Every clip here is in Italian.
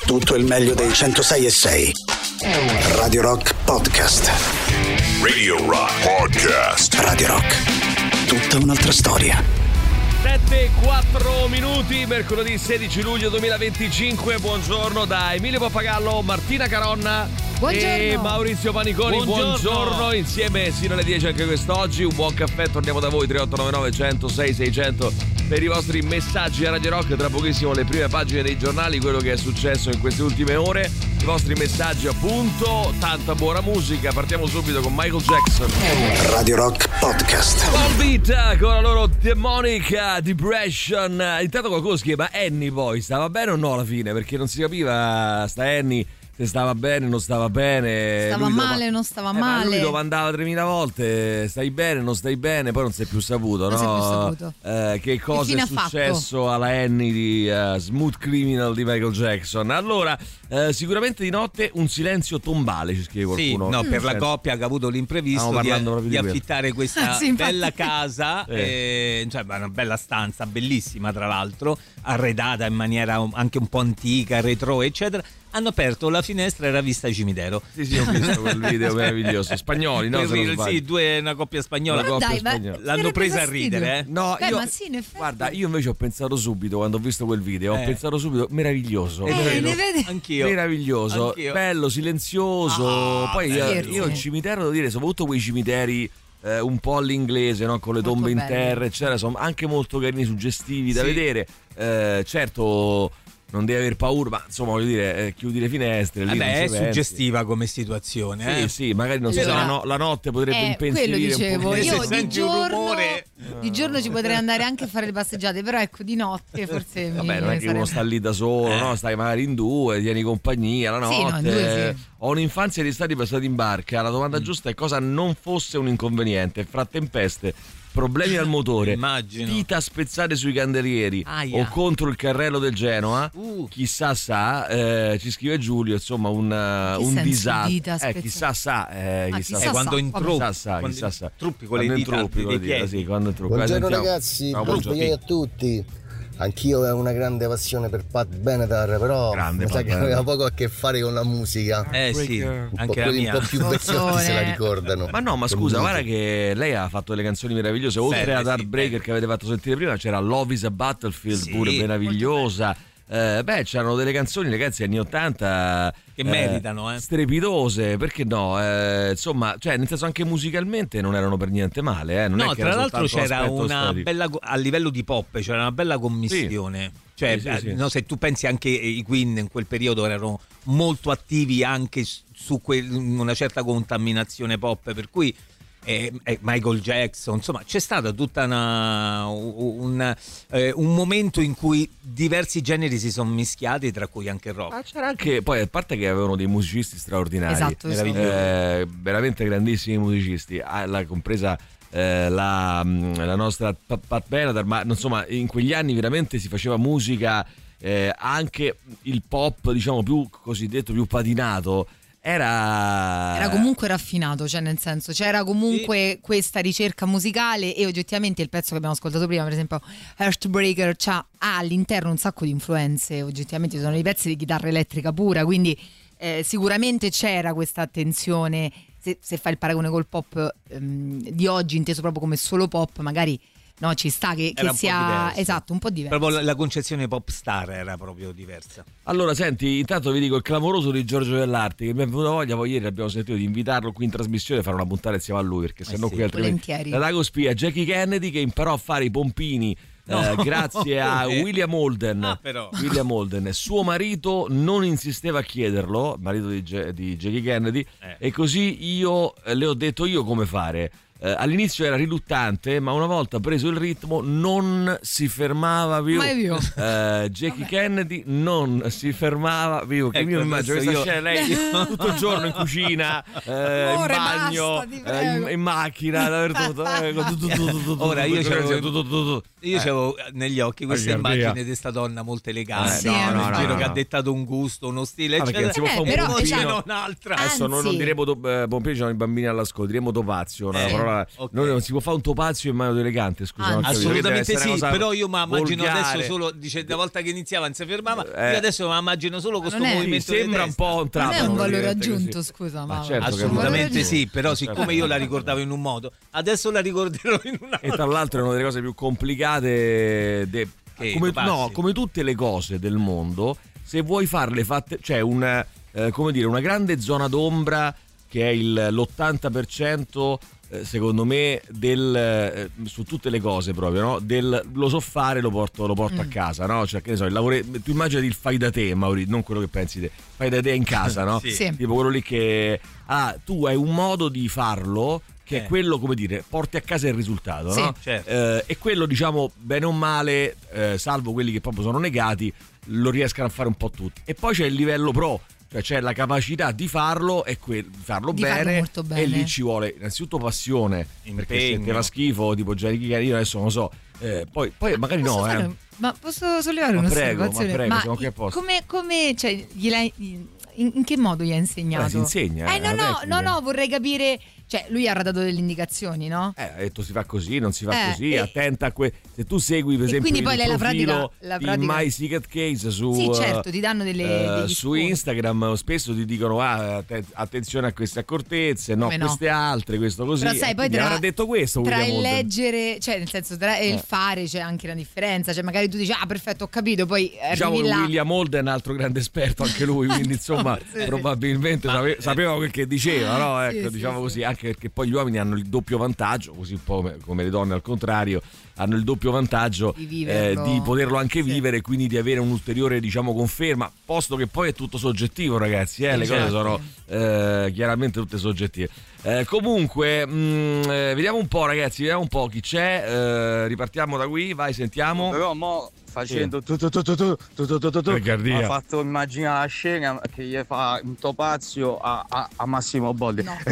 Tutto il meglio dei 106.6. Radio Rock Podcast. Radio Rock Podcast. Radio Rock. Tutta un'altra storia. 7:04, mercoledì 16 luglio 2025. Buongiorno da Emilio Pappagallo, Martina Caronna e Maurizio Paniconi. Buongiorno. Insieme sino alle 10 anche quest'oggi. Un buon caffè, torniamo da voi 3899 106 600 per i vostri messaggi a Radio Rock. Tra pochissimo le prime pagine dei giornali, quello che è successo in queste ultime ore, i vostri messaggi appunto, tanta buona musica. Partiamo subito con Michael Jackson. Radio Rock Podcast. All Beat con la loro Demonic Depression. Intanto qualcuno si chiama Annie, poi stava bene o no alla fine? Perché non si capiva sta Annie se stava bene o non stava bene. Stava male o non stava male. Lui domandava 3000 volte stai bene o non stai bene, poi non si è più saputo, non no? si è più saputo. Che cosa è successo alla Annie di Smooth Criminal di Michael Jackson. Allora, sicuramente di notte un silenzio tombale, ci scrive qualcuno. Sì, no, per la coppia che ha avuto l'imprevisto di affittare questa bella casa, cioè una bella stanza, bellissima tra l'altro, arredata in maniera anche un po' antica, retro, eccetera. Hanno aperto la finestra e era vista il cimitero. Sì, ho visto quel video meraviglioso. Spagnoli, no? Sì, una coppia spagnola. L'hanno presa a ridere, No, guarda, io invece ho pensato subito quando ho visto quel video, ho pensato subito meraviglioso. Anch'io. Meraviglioso, bello, silenzioso. Poi io il cimitero, devo dire, soprattutto quei cimiteri un po' all'inglese, no? Con le tombe in terra, eccetera, sono anche molto carini, suggestivi da vedere. Certo, non devi aver paura, ma insomma, voglio dire, chiudi le finestre. Lì è suggestiva come situazione. Sì, magari non so, la notte potrebbe impensierire. Quello dicevo, io di giorno ci potrei andare anche a fare le passeggiate, però ecco, di notte forse vabbè, non è che uno sta lì da solo, no? Stai magari in due, tieni compagnia la notte. Sì, no, in due, sì. Ho un'infanzia di stati passati in barca. La domanda giusta è cosa non fosse un inconveniente fra tempeste, problemi al motore, dita spezzate sui candelieri o contro il carrello del Genoa. Chissà ci scrive Giulio, insomma un disastro. Chissà quando truppi con le dita dei piedi. Buongiorno ragazzi, buon svegliare a tutti. Anch'io avevo una grande passione per Pat Benatar, però mi sa che aveva poco a che fare con la musica. Sì, anche la mia. Un po' più vecchiotti se la ricordano. Ma scusa, guarda che lei ha fatto delle canzoni meravigliose. Oltre ad Heartbreaker che avete fatto sentire prima, c'era Love is a Battlefield, pure meravigliosa. C'erano delle canzoni, ragazzi, anni 80 che meritano, strepitose, perché no? Insomma, cioè, nel senso, anche musicalmente non erano per niente male, non è che tra l'altro c'era una bella, a livello di pop, c'era una bella commistione. Cioè, no, se tu pensi anche i Queen in quel periodo erano molto attivi anche su una certa contaminazione pop, per cui Michael Jackson, insomma c'è stata tutta un momento in cui diversi generi si sono mischiati, tra cui anche il rock. C'era anche, poi a parte che avevano dei musicisti straordinari, esatto, veramente grandissimi musicisti, compresa la nostra Pat Benatar, ma insomma in quegli anni veramente si faceva musica, anche il pop, diciamo, più cosiddetto, più patinato. Era comunque raffinato, cioè nel senso c'era comunque questa ricerca musicale, e oggettivamente il pezzo che abbiamo ascoltato prima, per esempio Heartbreaker, ha all'interno un sacco di influenze, oggettivamente sono dei pezzi di chitarra elettrica pura, quindi sicuramente c'era questa attenzione. Se fai il paragone col pop di oggi, inteso proprio come solo pop, magari no, ci sta che sia un po' diverso. Proprio la concezione pop star era proprio diversa. Allora, senti, intanto vi dico il clamoroso di Giorgio Dell'Arte, che mi è venuta voglia, poi ieri abbiamo sentito di invitarlo qui in trasmissione e fare una puntata insieme a lui, perché sennò qui altrimenti. La Dago spia Jackie Kennedy, che imparò a fare i pompini grazie a William Holden. William Holden, suo marito non insisteva a chiederlo, marito di Jackie Kennedy, e così io le ho detto io come fare. All'inizio era riluttante, ma una volta preso il ritmo non si fermava più. Jackie Kennedy non si fermava più. Che io immagino questa scena, lei tutto il giorno in cucina, in bagno, in macchina, dappertutto. Ora io c'avevo negli occhi questa immagine di questa donna molto elegante, che ha dettato un gusto, uno stile, eccetera. Però un'altra. Adesso noi non diremo pompino, ci sono i bambini all'ascolto, diremo topazio, una parola Allora, non si può fare un topazio in mano elegante, scusa. Assolutamente sì, però io mi immagino adesso solo, dice, una volta che iniziava non si fermava, io adesso mi immagino solo questo movimento. Sembra un po' un trapano. Non è un valore aggiunto, scusa, ma certo, assolutamente sì, però siccome io la ricordavo in un modo, adesso la ricorderò in un altro. E tra l'altro è una delle cose più complicate come tutte le cose del mondo, se vuoi farle fatte, c'è una grande zona d'ombra che è l'80% secondo me su tutte le cose proprio, no? Lo so fare, lo porto a casa, no? Cioè, che ne so, tu immaginati il fai da te, Maurizio, non quello che pensi te, fai da te in casa, no? Sì. Tipo quello lì che tu hai un modo di farlo che è quello, come dire, porti a casa il risultato, no? Certo. E quello, diciamo, bene o male, salvo quelli che proprio sono negati, lo riescono a fare un po' tutti. E poi c'è il livello pro, cioè c'è la capacità di farlo e farlo bene, e lì ci vuole innanzitutto passione, perché se te fa schifo, tipo Jerry King, io adesso non lo so, poi magari ma posso sollevare un'osservazione? Prego, siamo qui apposta. Come cioè, in che modo gli ha insegnato? Si insegna. No, vorrei capire. Cioè, lui ha dato delle indicazioni, no? Ha detto si fa così, non si fa così, attenta a se tu segui per esempio il profilo di My Secret Case sì, certo, ti danno su Instagram, spesso ti dicono attenzione a queste accortezze, no, queste altre, questo così. Però sai, poi avrà detto questo tra il leggere, cioè nel senso tra il fare c'è anche una differenza, cioè magari tu dici perfetto, ho capito, poi diciamo che William Holden è un altro grande esperto anche lui, quindi insomma probabilmente sapeva quel che diceva, no? Ecco, diciamo così, anche perché poi gli uomini hanno il doppio vantaggio, così un po' come le donne al contrario, hanno il doppio vantaggio di poterlo anche vivere, quindi di avere un'ulteriore, diciamo, conferma, posto che poi è tutto soggettivo, ragazzi, le cose sono chiaramente tutte soggettive. Comunque vediamo un po', ragazzi, vediamo un po' chi c'è, ripartiamo da qui, vai, sentiamo. Però mo facendo ha fatto immaginare la scena che gli fa un topazio a Massimo Boldi. No,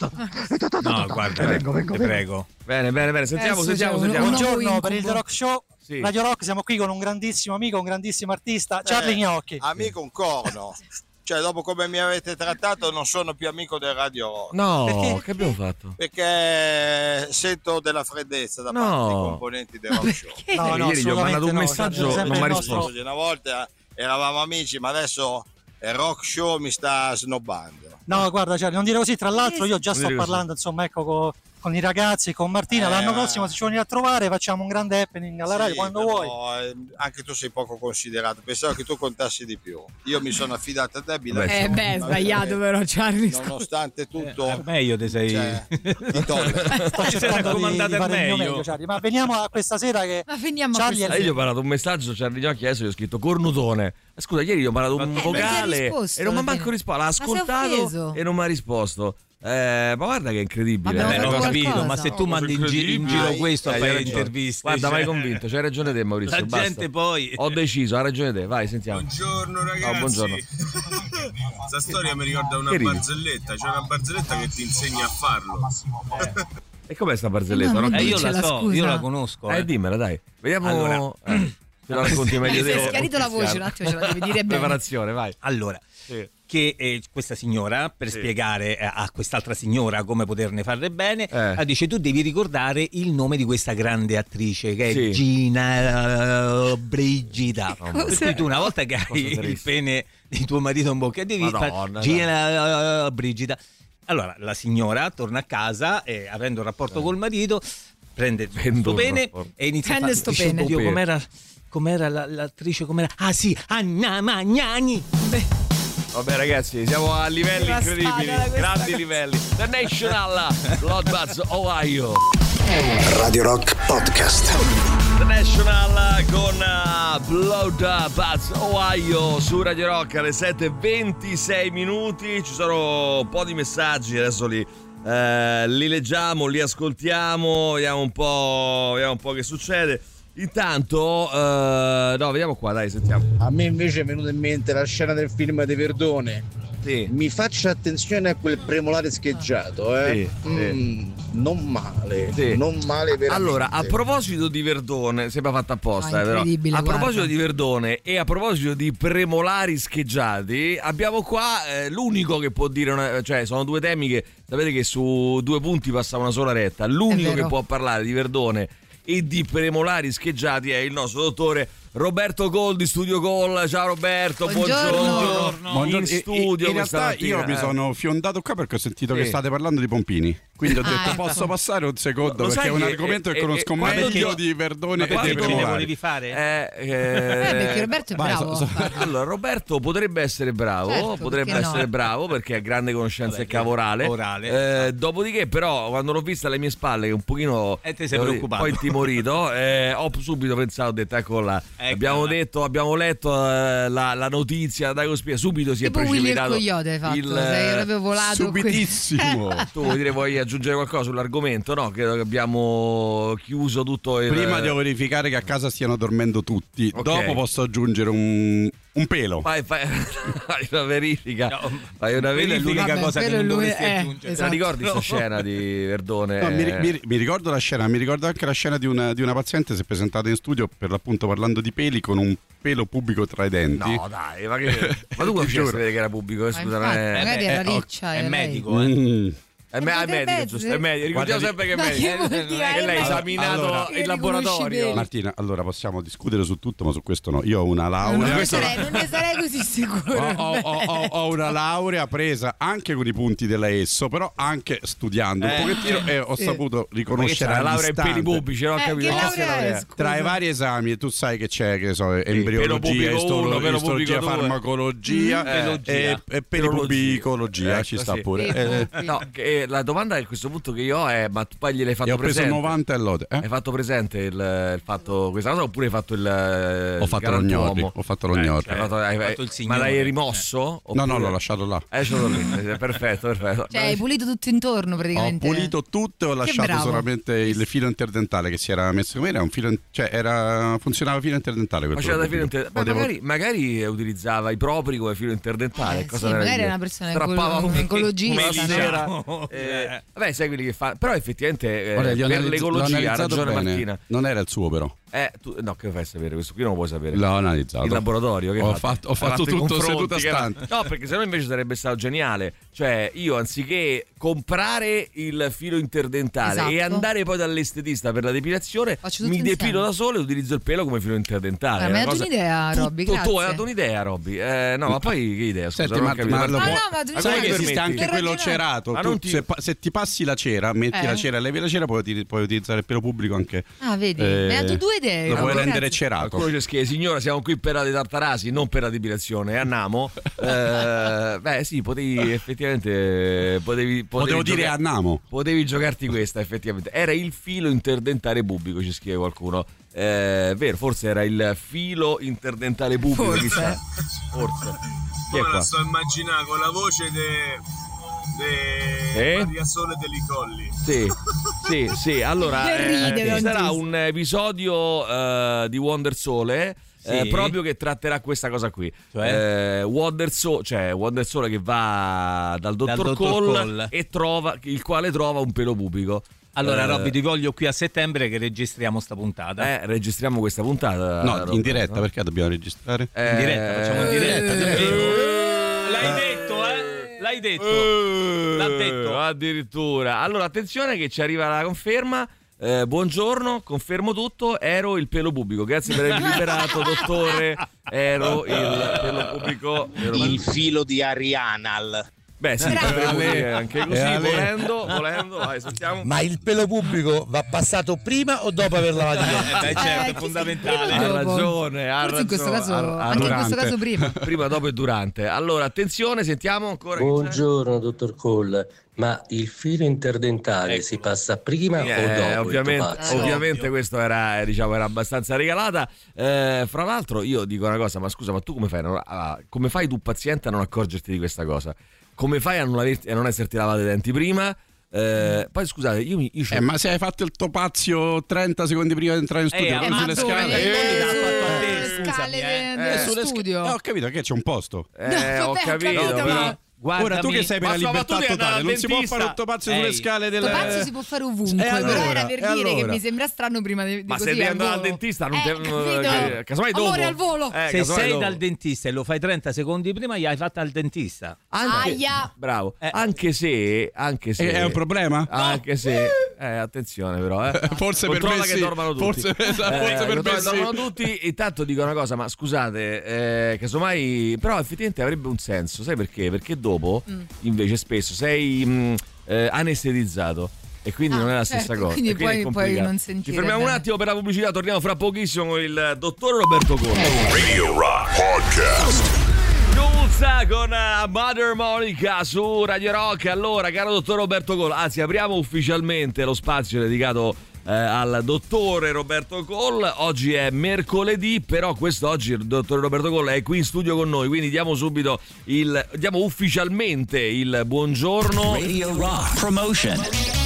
guarda, prego. Bene, sentiamo. Buongiorno per il The Rock Show. Sì. Radio Rock, siamo qui con un grandissimo amico, un grandissimo artista, Charlie Gnocchi. Amico un corno. Cioè, dopo come mi avete trattato, non sono più amico del Radio Rock. No, perché? Che abbiamo fatto? Perché sento della freddezza da parte dei componenti del Rock Show. Ieri gli ho mandato un messaggio, non mi ha risposto. Una volta eravamo amici, ma adesso il Rock Show mi sta snobbando. No, guarda, cioè, non dire così. Tra l'altro, io già sto parlando, insomma, ecco, con i ragazzi, con Martina. L'anno prossimo, se ci vieni a trovare, facciamo un grande happening alla radio quando vuoi. Anche tu sei poco considerato. Pensavo che tu contassi di più. Io mi sono affidato a te. Sbagliato, però, Charlie. Nonostante tutto, meglio te sei. Ti tolgo. Sto cercando di fare il mio meglio, Charlie. Ma veniamo a questa sera che. Io gli ho mandato un messaggio, Charlie Gnocchi, adesso gli ho scritto cornutone. Scusa, ieri gli ho mandato un vocale e non mi ha manco risposto. L'ha ascoltato e non mi ha risposto. Ma guarda che è incredibile. Non ho capito, ma se tu mandi in giro questo a fare interviste. Guarda, mai convinto, c'hai ragione te, Maurizio. La gente poi. Ho deciso, ha ragione te, vai, sentiamo. Buongiorno ragazzi. Buongiorno. Questa storia mi ricorda una barzelletta. C'è una barzelletta che ti insegna a farlo. E com'è sta barzelletta? Io la so, io la conosco. Dimmela, dai. Vediamo. Allora. Te la racconti meglio te. Si è schiarito la voce un attimo, ce la devi dire bene. Preparazione, vai. Allora, che questa signora, per spiegare a quest'altra signora come poterne fare bene, dice: tu devi ricordare il nome di questa grande attrice che è Gina Brigida. Per cui tu una volta che hai il pene di tuo marito in bocca devi fare Gina Brigida. Allora la signora torna a casa e, avendo un rapporto col marito, prende sto pene e inizia a fare. Dio, com'era l'attrice? Com'era? Ah sì, Anna Magnani. Vabbè ragazzi, siamo a livelli incredibili, grandi livelli. The National, Bloodbath Ohio. Radio Rock Podcast. The National con Bloodbath Ohio su Radio Rock alle 7:26 minuti. Ci sono un po' di messaggi, adesso li leggiamo, li ascoltiamo, vediamo un po' che succede. Intanto, vediamo qua, dai, sentiamo. A me invece è venuta in mente la scena del film di Verdone. Sì. Mi faccia attenzione a quel premolare scheggiato, Sì. non male, sì. Non male veramente. Allora, a proposito di Verdone, sembra fatta apposta, però. A proposito di Verdone e a proposito di premolari scheggiati, abbiamo qua l'unico che può dire, cioè sono due temi che sapete che su 2 punti passa una sola retta. L'unico che può parlare di Verdone e di premolari scheggiati è il nostro dottore Roberto Col di Studio Col. Ciao Roberto, buongiorno. In studio. In realtà io mi sono fiondato qua perché ho sentito che state parlando di Pompini. Quindi ho detto posso passare un secondo perché è un argomento che conosco meglio di Verdone e dei premolari. Volevi fare? Perché Roberto è bravo. Allora Roberto potrebbe essere bravo, certo, bravo perché ha grande conoscenza orale. Dopodiché però quando l'ho vista alle mie spalle che un pochino ti sei preoccupato, poi intimorito, ho subito pensato, ho detto ecco là. Abbiamo letto la notizia da Cospia, subito si tipo è precipitato hai fatto, sei proprio volato subitissimo. Tu vuoi dire, vuoi aggiungere qualcosa sull'argomento? No, credo che abbiamo chiuso tutto prima devo verificare che a casa stiano dormendo tutti, dopo posso aggiungere un pelo. Fai una verifica. Fai una verifica. È l'unica cosa che non dovresti aggiungere. Esatto. Ricordi questa scena di Verdone? No, mi ricordo la scena, mi ricordo anche la scena di una paziente si è presentata in studio per l'appunto parlando di peli con un pelo pubblico tra i denti. No dai, ma tu come fai a vedere che era pubblico? Scusa, magari era riccia, è medico, È medico, giusto? È medico. Ricordiamo sempre che è medico. Che lei ha esaminato il laboratorio. Martina, allora possiamo discutere su tutto, ma su questo no. Io ho una laurea. Non ne sarei così sicuro. Ho una laurea presa anche con i punti della ESSO, però anche studiando un pochettino e ho saputo riconoscere la laurea in peli pubblici, no? Tra i vari esami, tu sai che c'è, che so, embriologia, istologia, farmacologia e pelipubicologia, ci sta pure. No, la domanda a questo punto che io ho è: ma tu poi gliel'hai fatto presente? Ho preso 90 e lode. Hai fatto presente il fatto questa cosa oppure hai fatto il ho fatto lo gnori. Ma l'hai rimosso? No, l'ho lasciato là. Lasciato lì. Perfetto. Cioè hai pulito tutto intorno praticamente. Ho pulito tutto e ho lasciato solamente il filo interdentale che si era messo come era un filo, funzionava filo interdentale magari utilizzava i propri come filo interdentale, cosa magari era una persona oncologista. Vabbè, sai quelli che fa. Però effettivamente per l'ecologia ha ragione bene. Martina. Non era il suo però. No, che fai sapere? Questo qui non lo puoi sapere. L'ho analizzato. Il laboratorio che ho fatto tutto seduta stante. No, perché sennò invece sarebbe stato geniale. Cioè, io anziché comprare il filo interdentale e andare poi dall'estetista per la depilazione, mi depilo da solo e utilizzo il pelo come filo interdentale. Mi hai dato un'idea, Robby. Tu hai dato un'idea, Robby. No, ma poi che idea? Scusa, senti, sai che esiste anche quello cerato. Se ti passi la cera, metti la cera, levi la cera, puoi utilizzare il pelo pubblico anche. Vedi, mi hai dato 2 idee. Lo puoi rendere cerato. Quello c'è signora, siamo qui per la detartarasi, non per la depilazione. Annamo. Beh, sì, potevi effettivamente. Potevo dire annamo. Potevi giocarti questa, effettivamente. Era il filo interdentale pubblico, ci scrive qualcuno. Vero, forse era il filo interdentale pubblico. Forse. Chi è qua? Sto immaginando con la voce Maria Sole degli Colli. Sì. Allora ci sarà un episodio di Wonder Sole proprio che tratterà questa cosa qui, Wonder Sole che va dal dottor Cole e il quale trova un pelo pubico. Allora Robby, ti voglio qui a settembre che registriamo sta puntata. Registriamo questa puntata. No, in diretta, perché dobbiamo registrare? In diretta, facciamo in diretta. L'hai detto? L'ha detto. Addirittura. Allora, attenzione che ci arriva la conferma. Buongiorno, confermo tutto. Ero il pelo pubblico. Grazie per avermi liberato, dottore. Ero il pelo pubblico. Il filo di Arianal. Beh, sì, anche così, volendo, vai, sentiamo. Ma il pelo pubblico va passato prima o dopo aver lavato i denti? Certo, è fondamentale. Ha ragione. Forse in questo caso, anche in questo caso prima. Prima, dopo e durante. Allora, attenzione, sentiamo ancora. Buongiorno, dottor Cole. Ma il filo interdentale si passa prima o dopo? Ovviamente questo era abbastanza regalata. Fra l'altro io dico una cosa, ma scusa, ma tu come fai tu paziente a non accorgerti di questa cosa? Come fai a non esserti lavato i denti prima? Poi scusate, io ma se hai fatto il topazio 30 secondi prima di entrare in studio sulle scale sulle studio. Ho capito che c'è un posto. Ho capito, però Ora tu che sei per la libertà totale, non si può fare un topazio sulle scale del... Topazio si può fare ovunque, però era per dire che mi sembra strano prima di ma così. Ma se devi andare al dentista non casomai dopo. Amore al volo. Se sei dal dentista e lo fai 30 secondi prima, gli hai fatta al dentista. Bravo. Anche se è un problema? Anche se attenzione però, forse per me che dormano tutti. Forse per me dormano tutti. Intanto dico una cosa, ma scusate, casomai però effettivamente avrebbe un senso, sai perché? Perché dopo invece spesso sei anestetizzato e quindi non è la stessa cosa. Quindi puoi non sentire. Ci fermiamo un attimo per la pubblicità, torniamo fra pochissimo con il dottor Roberto Colla. Radio Rock Podcast. Con Mother Monica su Radio Rock. Allora, caro dottor Roberto Colla, anzi apriamo ufficialmente lo spazio dedicato al dottore Roberto Colla. Oggi è mercoledì, però quest'oggi il dottore Roberto Colla è qui in studio con noi, quindi diamo ufficialmente il buongiorno Radio Rock Promotion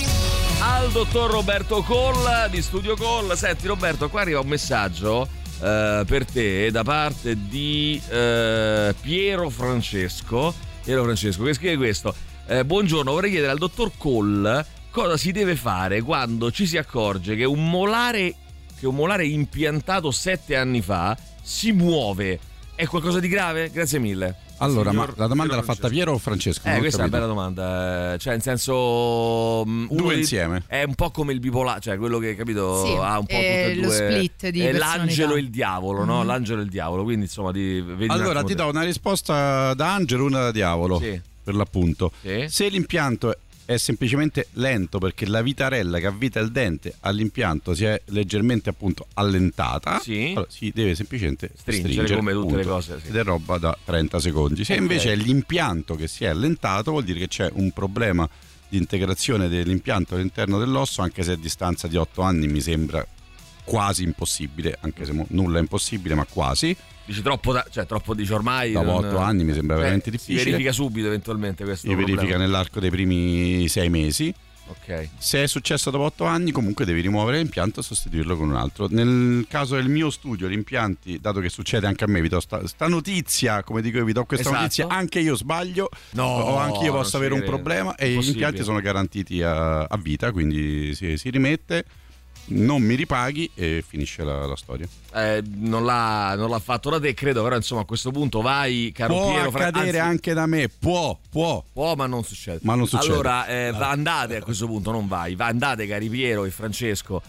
al dottor Roberto Colla di Studio Colla. Senti Roberto, qua arriva un messaggio per te da parte di Piero Francesco che scrive questo: buongiorno, vorrei chiedere al dottor Colla cosa si deve fare quando ci si accorge che un molare impiantato 7 anni fa si muove. È qualcosa di grave? Grazie mille. Allora, ma la domanda l'ha fatta Piero o Francesco? Questa è una bella domanda. Cioè, in senso. Due insieme. È un po' come il bipolare, cioè quello che, capito, sì, ha un po' tutte e due. Lo split di personalità. L'angelo e il diavolo, no? L'angelo e il diavolo. Quindi, insomma, vedi. Allora, ti do una risposta da angelo e una da diavolo. Sì. Per l'appunto. Sì. Se l'impianto è semplicemente lento perché la vitarella che avvita il dente all'impianto si è leggermente appunto allentata, sì. Allora si deve semplicemente stringere come tutte le cose, sì. Ed è roba da 30 secondi. Se invece è l'impianto che si è allentato, vuol dire che c'è un problema di integrazione dell'impianto all'interno dell'osso, anche se a distanza di 8 anni mi sembra quasi impossibile, anche se nulla è impossibile, ma quasi. Dici troppo, dici ormai. Dopo 8 anni mi sembra veramente difficile. Si verifica subito eventualmente questo problema. Si verifica nell'arco dei primi 6 mesi. Ok. Se è successo dopo 8 anni, comunque devi rimuovere l'impianto e sostituirlo con un altro. Nel caso del mio studio, gli impianti, dato che succede anche a me, vi do sta notizia, come dico io, vi do questa notizia, anche io sbaglio, o anche io posso avere un problema, e gli impianti sono garantiti a vita, quindi si rimette. Non mi ripaghi e finisce la storia. Non l'ha fatto da te, credo, però insomma a questo punto vai, caro può Piero. Può accadere anche da me, può, ma non succede. Allora andate a questo punto, non vai, andate cari Piero e Francesco,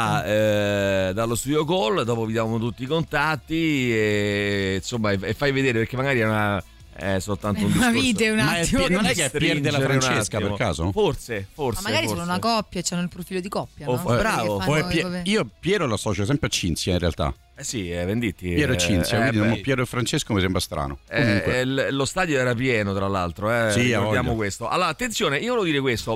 certo, dallo Studio Call, dopo vi diamo tutti i contatti e insomma e fai vedere, perché magari è soltanto un discorso. Un attimo, non è che è Pier della Francesca per caso? Forse. Ma magari sono una coppia, c'hanno il profilo di coppia, no? Bravo. Io Piero lo associo sempre a Cinzia in realtà. Sì, Venditti. Piero e Cinzia, quindi Piero e Francesco mi sembra strano. Lo stadio era pieno, tra l'altro. Sì, ricordiamo questo. Allora, attenzione, io volevo dire questo.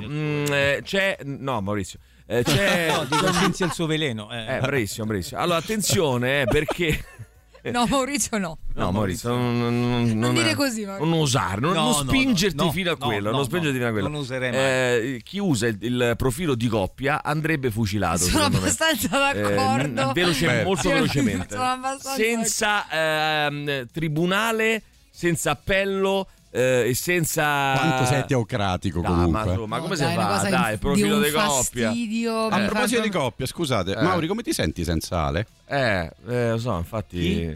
No, Maurizio. Dico Cinzia il suo veleno. Bravissimo. Allora, attenzione, perché. No, Maurizio no. No, Maurizio, non dire così, Maurizio. Non osare, non spingerti fino a quello. Non spingerti fino a quello. Non userei mai. Chi usa il profilo di coppia andrebbe fucilato. Sono abbastanza d'accordo. Molto velocemente. Senza tribunale, senza appello. E senza. Quanto sei teocratico comunque. Ma come si fa? Dai, il profilo di coppia. A proposito di coppia, scusate, Mauri, come ti senti senza Ale? Lo so, infatti.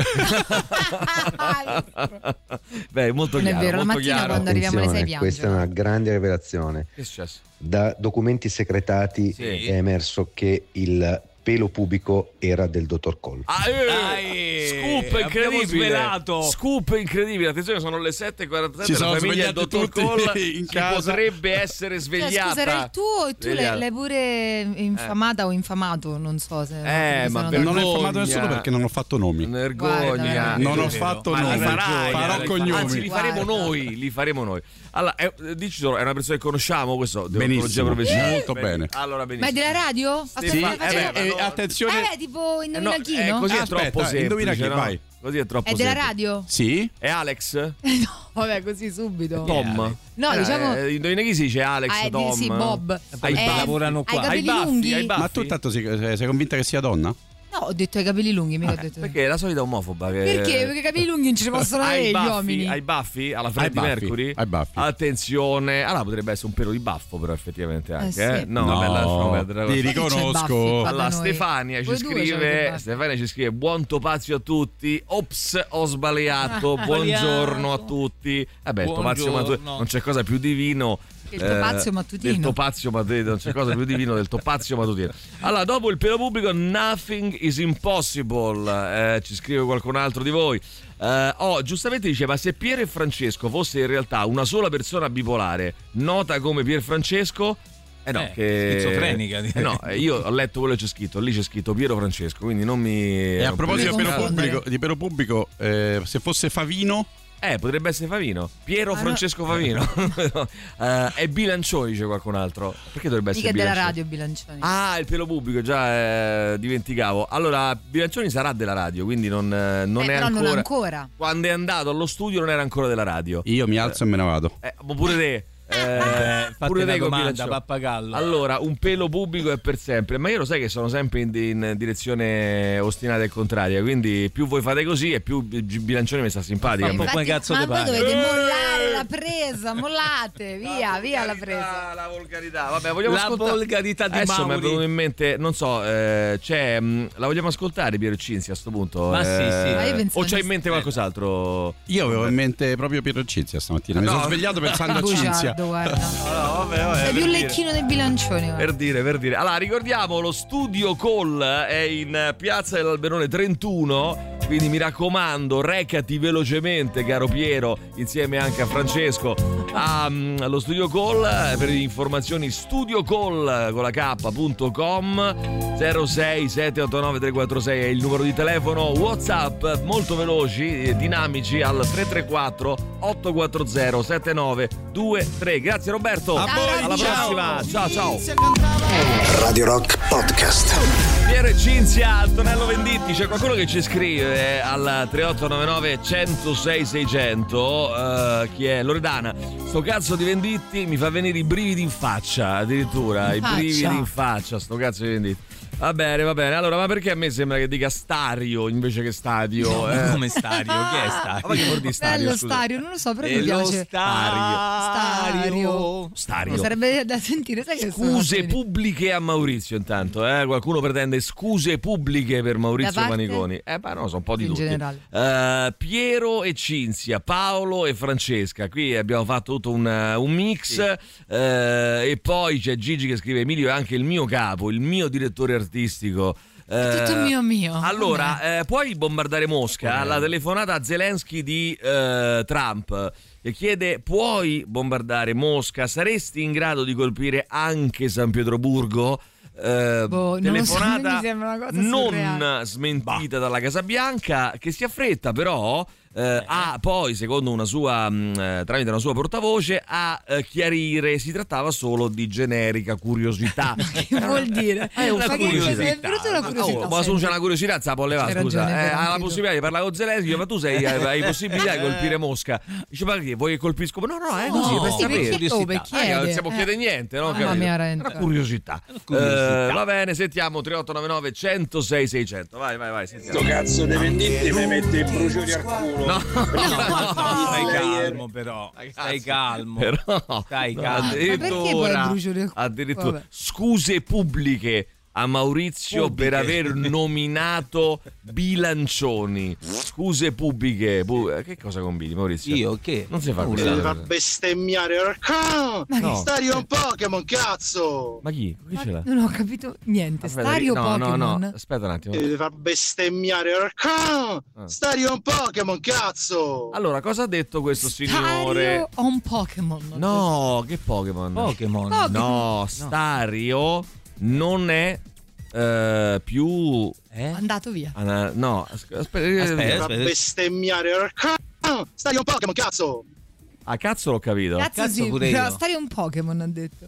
Beh, molto non chiaro. È vero, la mattina chiaro. Quando arriviamo alle 6 piange. Questa è una grande rivelazione. Che è successo? Da documenti secretati è emerso che il pelo pubico era del dottor Cole. Scoop incredibile. Scoop incredibile. Attenzione, sono le 7:47. La famiglia del dottor Cole in casa potrebbe essere svegliata. Scusa, era il tuo e tu l'hai pure infamata o infamato, non so se. Ma non ho infamato nessuno perché non ho fatto nomi. Vergogna. Non ho fatto nomi. Farò cognomi. Anzi, li faremo noi. Allora, dici solo, è una persona che conosciamo, questo benissimo, molto bene. Allora, benissimo. Ma è della radio? Attenzione. Tipo indovina chi, no? Così è troppo semplice. Indovina chi, vai. Così è troppo semplice. È della radio? Sì. È Alex? No, vabbè, così subito. Tom? No, diciamo. Indovina chi si dice Alex, Tom? Sì, Bob. Lavorano qua. Hai capelli lunghi? Hai baffi? Ma tu tanto sei convinta che sia donna? No, No, ho detto ai capelli lunghi, mica ho detto. Perché è la solita omofoba che... Perché i capelli lunghi non ce ne possono avere gli uomini. Ai baffi? Alla Freddie Mercury? Ai baffi. Attenzione. Allora potrebbe essere un pelo di baffo però effettivamente anche. Sì. No, vabbè, lasciamo perdere. Ti riconosco. Allora Stefania ci scrive buon topazio a tutti. Ops, ho sbagliato. Buongiorno a tutti. Vabbè, il topazio mattutino, non c'è cosa più divino. Il topazio mattutino. Del topazio mattutino, non c'è cosa più divino del topazio mattutino. Allora, dopo il pelo pubblico, nothing is impossible. Ci scrive qualcun altro di voi. Giustamente diceva, se Piero e Francesco fosse in realtà una sola persona bipolare, nota come Pier Francesco. Schizofrenica. No, io ho letto quello che c'è scritto, lì c'è scritto Piero Francesco, quindi non mi... E a proposito di pelo pubblico, se fosse Favino... potrebbe essere Favino. Piero Francesco Favino. È Bilancioni, dice qualcun altro. Perché dovrebbe essere Bilancioni? Della radio Bilancioni. Il pelo pubblico, già dimenticavo. Allora, Bilancioni sarà della radio, quindi non è però ancora. Non ancora. Quando è andato allo studio non era ancora della radio. Io mi alzo e me ne vado. Pure te. Pure te domanda, pappagallo. Allora, un pelo pubblico è per sempre, ma io lo sai che sono sempre in direzione ostinata e contraria, quindi più voi fate così e più Bilancione mi sta simpatica. Come cazzo te pare? Ma voi dovete mollare la presa, mollate, via la presa. La volgarità, vabbè, vogliamo ascoltare. Volgarità di Adesso Mauri. mi è venuto in mente, non so, la vogliamo ascoltare Piero Cinzia a sto punto? Ma sì. O c'hai in mente qualcos'altro? Io avevo in mente proprio Piero Cinzia stamattina, mi sono svegliato pensando a Cinzia. Guarda. Sei più lecchino dei bilancioni. Per dire. Allora, ricordiamo, lo Studio Call è in Piazza dell'Alberone 31, quindi mi raccomando, recati velocemente, caro Piero, insieme anche a Francesco, allo Studio Call. Per informazioni studiocall con la k.com. 06 789 346 è il numero di telefono. WhatsApp molto veloci, dinamici al 334 840 7923. Grazie Roberto. Alla prossima. Ciao. Radio Rock Podcast. Piero e Cinzia, Antonello Venditti. C'è qualcuno che ci scrive al 3899 106 600. Chi è? Loredana. Sto cazzo di Venditti mi fa venire i brividi in faccia. Addirittura i brividi in faccia. Sto cazzo di Venditti. Va bene. Allora, ma perché a me sembra che dica Stario invece che Stadio? Come Stario? Chi è Stario? Ma che vuol dire Stario? Bello Stario, non lo so, però mi piace. Stario. Sarebbe da sentire, sai che scuse pubbliche a Maurizio intanto, Qualcuno pretende scuse pubbliche per Maurizio Paniconi. Ma no, sono un po' di tutti. Generale. Piero e Cinzia, Paolo e Francesca. Qui abbiamo fatto tutto un mix. Sì. E poi c'è Gigi che scrive: Emilio è anche il mio capo, il mio direttore artistico. Tutto mio. Allora, puoi bombardare Mosca? La telefonata a Zelensky di Trump che chiede: puoi bombardare Mosca? Saresti in grado di colpire anche San Pietroburgo? Telefonata non smentita dalla Casa Bianca, che si affretta però poi, secondo una sua tramite una sua portavoce, a chiarire si trattava solo di generica curiosità. Che vuol dire? Una curiosità. È venuta una curiosità. Ma se c'è una curiosità, se la può levare, scusa. Ha la possibilità di parlare con Zelensky, ma tu hai possibilità di colpire Mosca. Dice: ma che vuoi che colpisco? No, è così, per sapere. Non stiamo chiedendo niente, no? Una curiosità. Va bene, sentiamo 3899 106 600. Vai. Sto cazzo di Venditti mi mette i bruciori al culo. No. Stai calmo però. Stai calmo. Addirittura scuse pubbliche a Maurizio per aver nominato Bilancioni. Scuse pubbliche. Che cosa combini, Maurizio? Io che? Non si fa così. Mi fa bestemmiare. Stario un Pokémon, cazzo. Ma chi? Chi ce l'ha? Non ho capito niente. Stario Pokémon. No, aspetta un attimo. Mi fa bestemmiare. Stario un Pokémon, cazzo. Allora, cosa ha detto questo signore? Stario un Pokémon. No, che Pokémon? No, Stario non è più andato via. No, aspetta. Bestemmiare. Stario un Pokémon, cazzo. Ah, cazzo l'ho capito. Cazzo sì, pure io. Stario un Pokémon ha detto.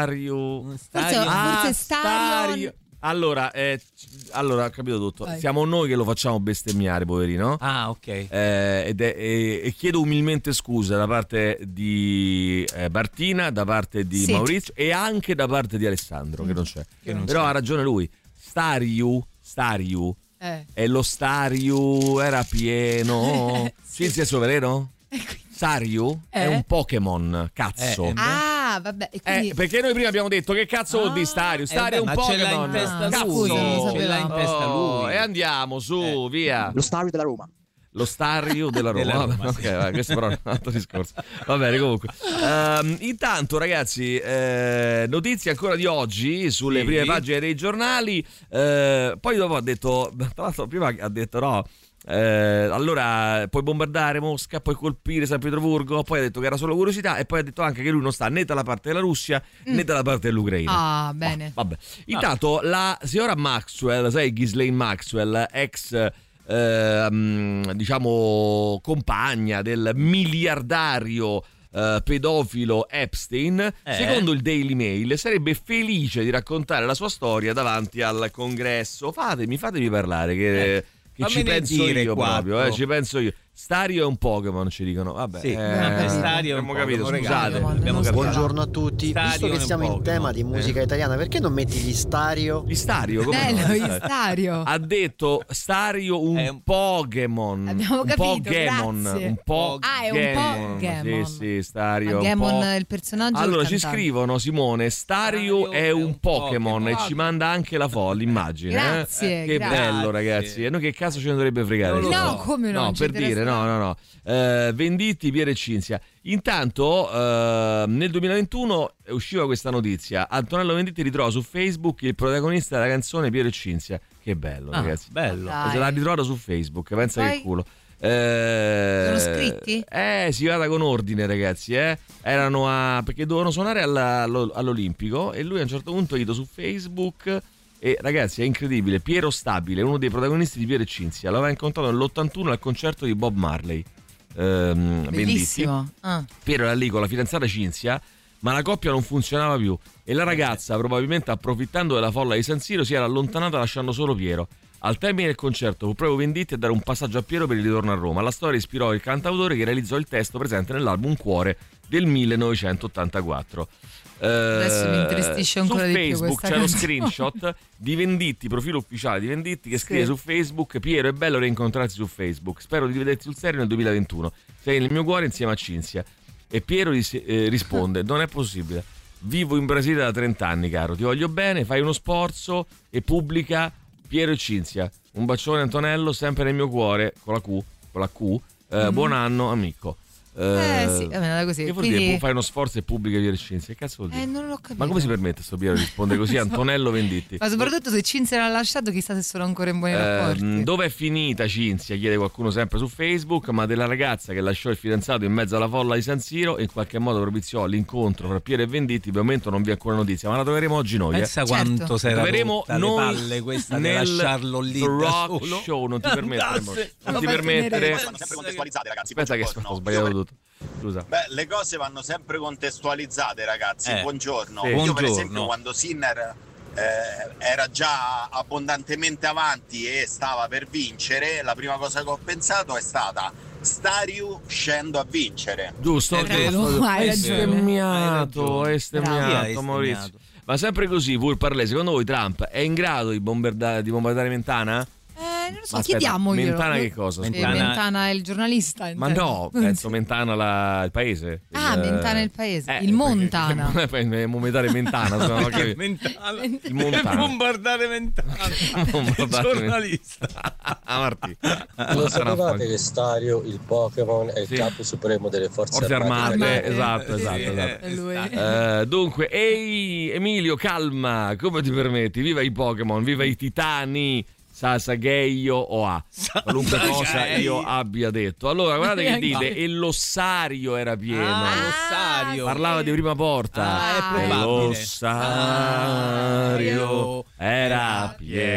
Forse Stario. Allora, ho capito tutto. Vai. Siamo noi che lo facciamo bestemmiare, poverino. Ah, ok. E chiedo umilmente scusa da parte di Martina, da parte di Maurizio e anche da parte di Alessandro, che non c'è. Però ha ragione lui. Stario Stariu. E lo Stariu era pieno. Sì, è vero? Stariu è un Pokémon, cazzo. Vabbè. Quindi... perché noi prima abbiamo detto che cazzo vuol dire Stariu? Stariu è un Pokémon. Ce l'ha in testa lui. Ce l'ha in testa lui. E andiamo su, via. Lo Stariu della Roma. Lo Stario della Roma. Ok, questo però è un altro discorso. Va bene, comunque. Intanto, ragazzi, notizie ancora di oggi sulle prime pagine dei giornali. Poi dopo ha detto, tra l'altro prima ha detto no. Allora puoi bombardare Mosca, puoi colpire San Pietroburgo, poi ha detto che era solo curiosità e poi ha detto anche che lui non sta né dalla parte della Russia né dalla parte dell'Ucraina. Bene. Vabbè. Intanto la signora Maxwell, sai Ghislaine Maxwell, ex diciamo compagna del miliardario pedofilo Epstein, secondo il Daily Mail sarebbe felice di raccontare la sua storia davanti al Congresso. Fatemi parlare che ci penso io proprio, ci penso io. Stario è un Pokémon, ci dicono. Vabbè, Stario abbiamo capito, scusate. Buongiorno a tutti. Visto che siamo in tema di musica italiana, perché non metti gli Stario? Gli Stario? Bello, gli Stario. Ha detto Stario un Pokémon. Abbiamo capito, Pokémon. grazie. Un Pokémon. Sì, Stario. Pokémon è il personaggio. Allora ci scrivono, Simone, Stario è un Pokémon e ci manda anche la l'immagine. Grazie. Che bello, ragazzi. E noi che cazzo ce ne dovrebbe fregare? No, come no? No, per dire, no. Venditti, Piero e Cinzia. Intanto nel 2021 usciva questa notizia. Antonello Venditti ritrova su Facebook il protagonista della canzone Piero e Cinzia. Che bello, ragazzi. Bello. Se l'ha ritrovato su Facebook, pensa che culo. Sono scritti? Si vada con ordine, ragazzi. Erano perché dovevano suonare all'Olimpico e lui a un certo punto è ido su Facebook. E ragazzi, è incredibile. Piero Stabile, uno dei protagonisti di Piero e Cinzia, l'aveva incontrato nell'81 al concerto di Bob Marley. Bellissimo. Piero era lì con la fidanzata Cinzia, ma la coppia non funzionava più e la ragazza, probabilmente approfittando della folla di San Siro, si era allontanata lasciando solo Piero. Al termine del concerto fu proprio Venditti a dare un passaggio a Piero per il ritorno a Roma. La storia ispirò il cantautore che realizzò il testo presente nell'album Cuore del 1984. Adesso mi intristisce ancora di più. Su Facebook c'è lo screenshot di Venditti, profilo ufficiale di Venditti, che scrive su Facebook: Piero, è bello rincontrarsi su Facebook, spero di rivederti sul serio nel 2021, sei nel mio cuore insieme a Cinzia. E Piero risponde: non è possibile, vivo in Brasile da 30 anni caro, ti voglio bene, fai uno sforzo, e pubblica Piero e Cinzia, un bacione Antonello, sempre nel mio cuore, con la Q, buon anno amico. Sì, vabbè, così. Che vuol dire fai uno sforzo e pubblica Piero e Cinzia? Che cazzo vuol dire? Non l'ho capito. Ma come si permette sto Piero risponde così? Antonello Venditti. Ma soprattutto se Cinzia l'ha lasciato, chissà se sono ancora in buoni rapporti. Dove è finita Cinzia? Chiede qualcuno sempre su Facebook. Ma della ragazza che lasciò il fidanzato in mezzo alla folla di San Siro e in qualche modo propiziò l'incontro tra Piero e Venditti, per il momento non vi è ancora notizia, ma la troveremo oggi noi. Pensa quanto sarà rotta le palle questa di lasciarlo lì da solo. Show, non ti permettere. Non ti permettere. Vanno sempre contestualizzate, ragazzi. Aspetta che ho sbagliato tutto. Scusa. Le cose vanno sempre contestualizzate, ragazzi. Buongiorno. Sì. Io per esempio quando Sinner era già abbondantemente avanti e stava per vincere, la prima cosa che ho pensato è stata: Stariu scendo a vincere. Giusto, hai stemmiato Maurizio. Ma sempre così, pur parlé, secondo voi Trump è in grado di bombardare Mentana? Non lo so, chiediamoglielo. Mentana che cosa? Mentana è il giornalista. Ma no, penso Mentana il paese. Mentana è il paese. Il Montana. Momentare Mentana. Il Montana. Bombardare Mentana. Il giornalista. Martì. Non sapevate che Stario, il Pokémon, è il capo supremo delle forze armate? Esatto. È lui. Dunque, ehi Emilio, calma, come ti permetti? Viva i Pokémon, viva i titani. Sasagheio o A, qualunque cosa io abbia detto. Allora guardate che dite, e l'ossario era pieno. L'ossario parlava di Prima Porta. È probabile. L'ossario era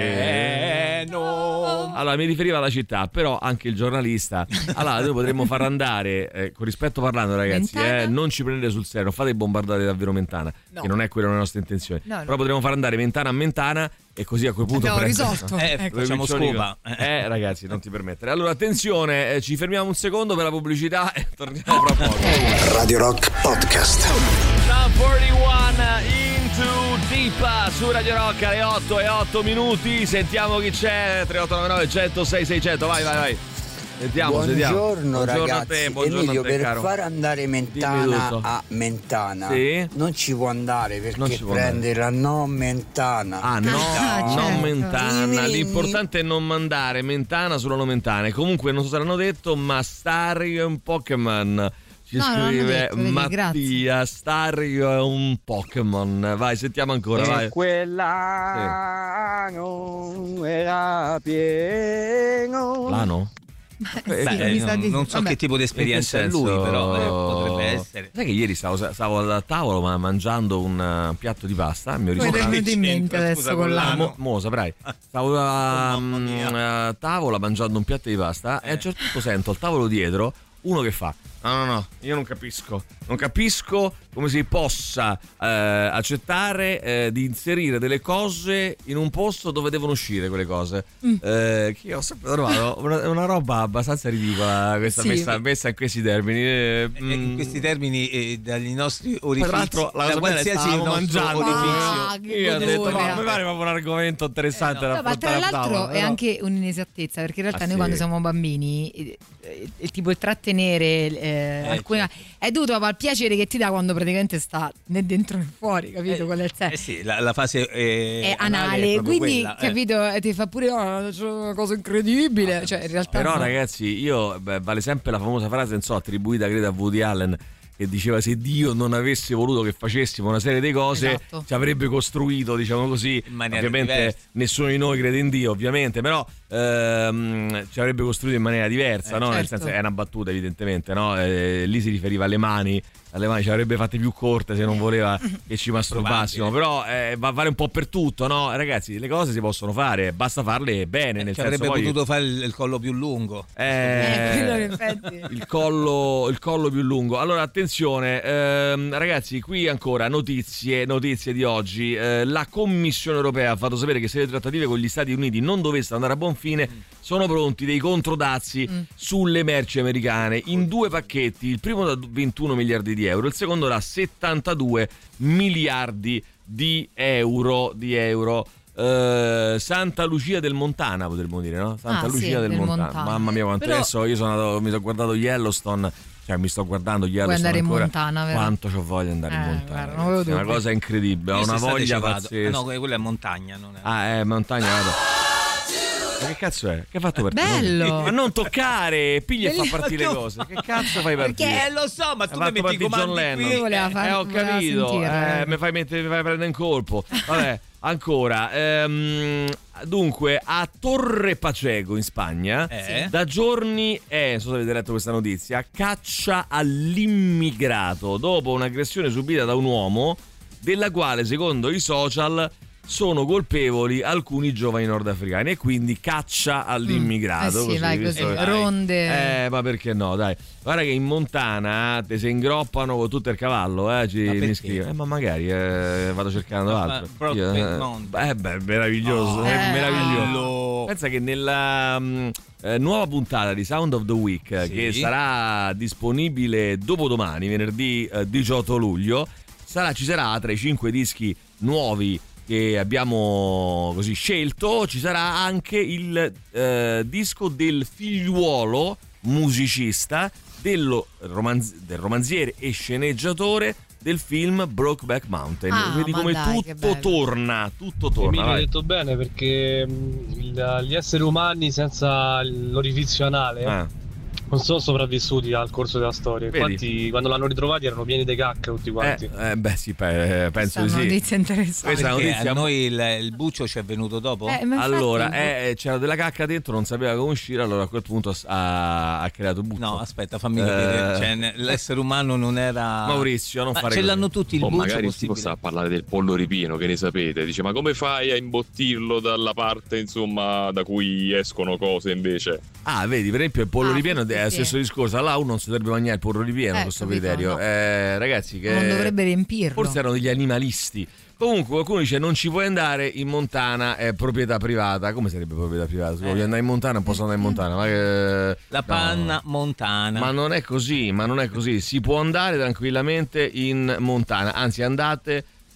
pieno. Allora mi riferiva alla città, però anche il giornalista. Allora noi potremmo far andare con rispetto parlando, ragazzi, non ci prendete sul serio, non fate bombardare davvero Mentana, che non è quella la nostra intenzione. Però potremmo far andare Mentana a Mentana e così a quel punto abbiamo risolto. Facciamo scopa. Ragazzi, non ti permettere. Allora attenzione, ci fermiamo un secondo per la pubblicità e torniamo fra poco. Radio Rock Podcast. Top 41 in Too Deep su Radio Rock alle 8:08. Sentiamo chi c'è. 3899 106 600. Vai. Buongiorno ragazzi, a te, buongiorno Emilio, a te, per caro. far andare Mentana a Mentana non ci può andare perché prende la no Mentana. Non Mentana. L'importante è non mandare Mentana sulla no Mentana. Comunque non so se l'hanno detto, ma Stario è un Pokémon. Ci scrive Mattia, Stario è un Pokémon. Vai, sentiamo ancora. Vai. Quell'anno era pieno. L'anno? Non so che tipo di esperienza è lui, però potrebbe essere. Sai che ieri stavo a tavolo mangiando un piatto di pasta, mi ho ricordato in mente adesso con l'anno. Mo saprai. Stavo a tavola mangiando un piatto di pasta e a un certo punto sento al tavolo dietro uno che fa: no, io non capisco come si possa accettare di inserire delle cose in un posto dove devono uscire quelle cose. Che io ho sempre trovato una roba abbastanza ridicola questa, messa in questi termini. In questi termini dagli nostri orifici. Tra l'altro la qualsiasi mangiando io ho detto ma mi pare proprio un argomento interessante da ma tra l'altro tavola, è anche un'inesattezza, perché in realtà noi quando siamo bambini il trattenere alcune è dovuto al piacere che ti dà quando praticamente sta né dentro né fuori, capito? Qual è il senso? Sì, la fase è anale, quindi quella, capito? Ti fa pure c'è una cosa incredibile, cioè in realtà però ragazzi io vale sempre la famosa frase, non so, attribuita credo a Woody Allen, che diceva: se Dio non avesse voluto che facessimo una serie di cose, ci avrebbe costruito, diciamo così, ovviamente diversa. Nessuno di noi crede in Dio ovviamente, però ci avrebbe costruito in maniera diversa, no? Certo. Nel senso, è una battuta evidentemente, no? Lì si riferiva alle mani ci avrebbe fatte più corte se non voleva che ci masturbassimo, però vale un po' per tutto, no? Ragazzi, le cose si possono fare, basta farle bene, nel senso, avrebbe potuto fare il collo più lungo, il collo più lungo. Allora attenzione, ragazzi, qui ancora notizie di oggi. La Commissione Europea ha fatto sapere che se le trattative con gli Stati Uniti non dovessero andare a buon fine, sono pronti dei controdazi sulle merci americane in 2 pacchetti, il primo da 21 miliardi di euro, il secondo da 72 miliardi di euro. Santa Lucia del Montana, potremmo dire, no? Santa Lucia del Montana. Mamma mia, quanto adesso io mi sono guardato Yellowstone. Cioè mi sto guardando Yellowstone ancora. Montana, vero? Quanto c'ho voglia di andare in Montana, è una cosa incredibile, ho una voglia pazzesca. No, quella è montagna, non è. È montagna, vado. Ma che cazzo è? Che hai fatto per te? Bello! Ma non toccare, piglia e fa partire le cose. Che cazzo fai partire? Perché lo so, ma tu mi metti i comandi qui. Ho capito. Mi fai prendere in colpo. Vabbè, ancora. Dunque, a Torre Pacheco in Spagna da giorni non so se avete letto questa notizia, caccia all'immigrato dopo un'aggressione subita da un uomo della quale, secondo i social, sono colpevoli alcuni giovani nordafricani, e quindi caccia all'immigrato. Sì, vai così, ronde. Ma perché no, dai. Guarda che in Montana te se ingroppano con tutto il cavallo, mi scrive. Ma magari vado cercando altro. Meraviglioso, meraviglioso. Pensa che nella nuova puntata di Sound of the Week, che sarà disponibile dopodomani, venerdì 18 luglio, ci sarà tra i 5 dischi nuovi che abbiamo così scelto, ci sarà anche il disco del figliuolo musicista del romanziere e sceneggiatore del film Brokeback Mountain. Vedi come tutto torna. Mi hai detto bene, perché gli esseri umani senza l'orifizio anale non sono sopravvissuti al corso della storia. Infatti, quando l'hanno ritrovati erano pieni di cacca tutti quanti. Penso di sì. Notizia interessante. A noi il buccio ci è venuto dopo. Allora, c'era della cacca dentro, non sapeva come uscire, allora a quel punto ha creato buccio. No, aspetta, fammi capire. Cioè, l'essere umano non era. Maurizio, non fare ce l'hanno tutti il buccio. Magari si possa parlare del pollo ripieno, che ne sapete? Dice, ma come fai a imbottirlo dalla parte, insomma, da cui escono cose invece? Vedi, per esempio il pollo ripieno è lo stesso discorso. Allora uno non si dovrebbe mangiare il pollo ripieno, questo criterio. No. Ragazzi, che non dovrebbe riempirlo. Forse erano degli animalisti. Comunque qualcuno dice non ci puoi andare in Montana, è proprietà privata. Come sarebbe proprietà privata? Se voglio andare in Montana non posso andare in Montana. La panna montana. Ma non è così, si può andare tranquillamente in Montana. Anzi, andate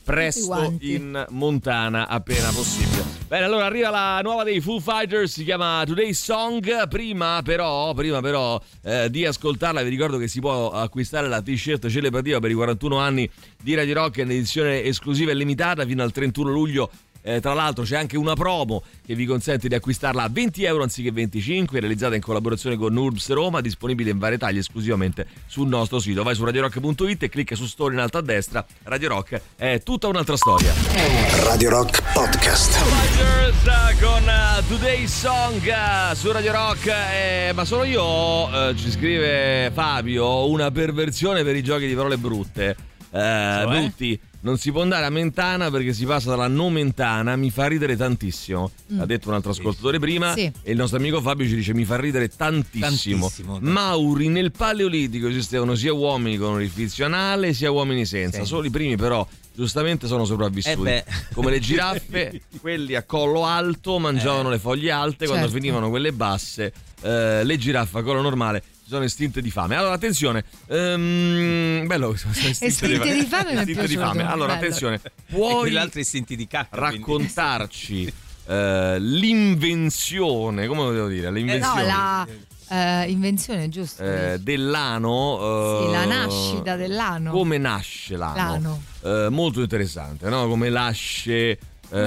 presto in Montana appena possibile. Bene, allora arriva la nuova dei Foo Fighters, si chiama Today's Song. Prima però di ascoltarla vi ricordo che si può acquistare la t-shirt celebrativa per i 41 anni di Radio Rock in edizione esclusiva e limitata fino al 31 luglio. Tra l'altro c'è anche una promo che vi consente di acquistarla a €20 anziché 25, realizzata in collaborazione con Urbs Roma, disponibile in varie taglie esclusivamente sul nostro sito. Vai su radiorock.it e clicca su Store in alto a destra. Radio Rock è tutta un'altra storia. Radio Rock Podcast. Con Today's Song su Radio Rock. Ma sono io, ci scrive Fabio, una perversione per i giochi di parole brutte. Brutti. Non si può andare a Mentana perché si passa dalla no Mentana, mi fa ridere tantissimo. Ha detto un altro ascoltatore prima, e il nostro amico Fabio ci dice mi fa ridere tantissimo. Mauri, nel Paleolitico esistevano sia uomini con orifizio anale sia uomini senza. Solo i primi però giustamente sono sopravvissuti. Come le giraffe, quelli a collo alto mangiavano le foglie alte, quando finivano quelle basse le giraffe a collo normale sono estinte di fame. Allora attenzione, bello, estinte di fame mi è piaciuto. Allora attenzione, puoi gli altri istinti di cacca, raccontarci l'invenzione, come lo devo dire? L'invenzione invenzione, giusto? Dell'ano, sì, la nascita dell'ano. Come nasce l'ano? Molto interessante, no? Come nasce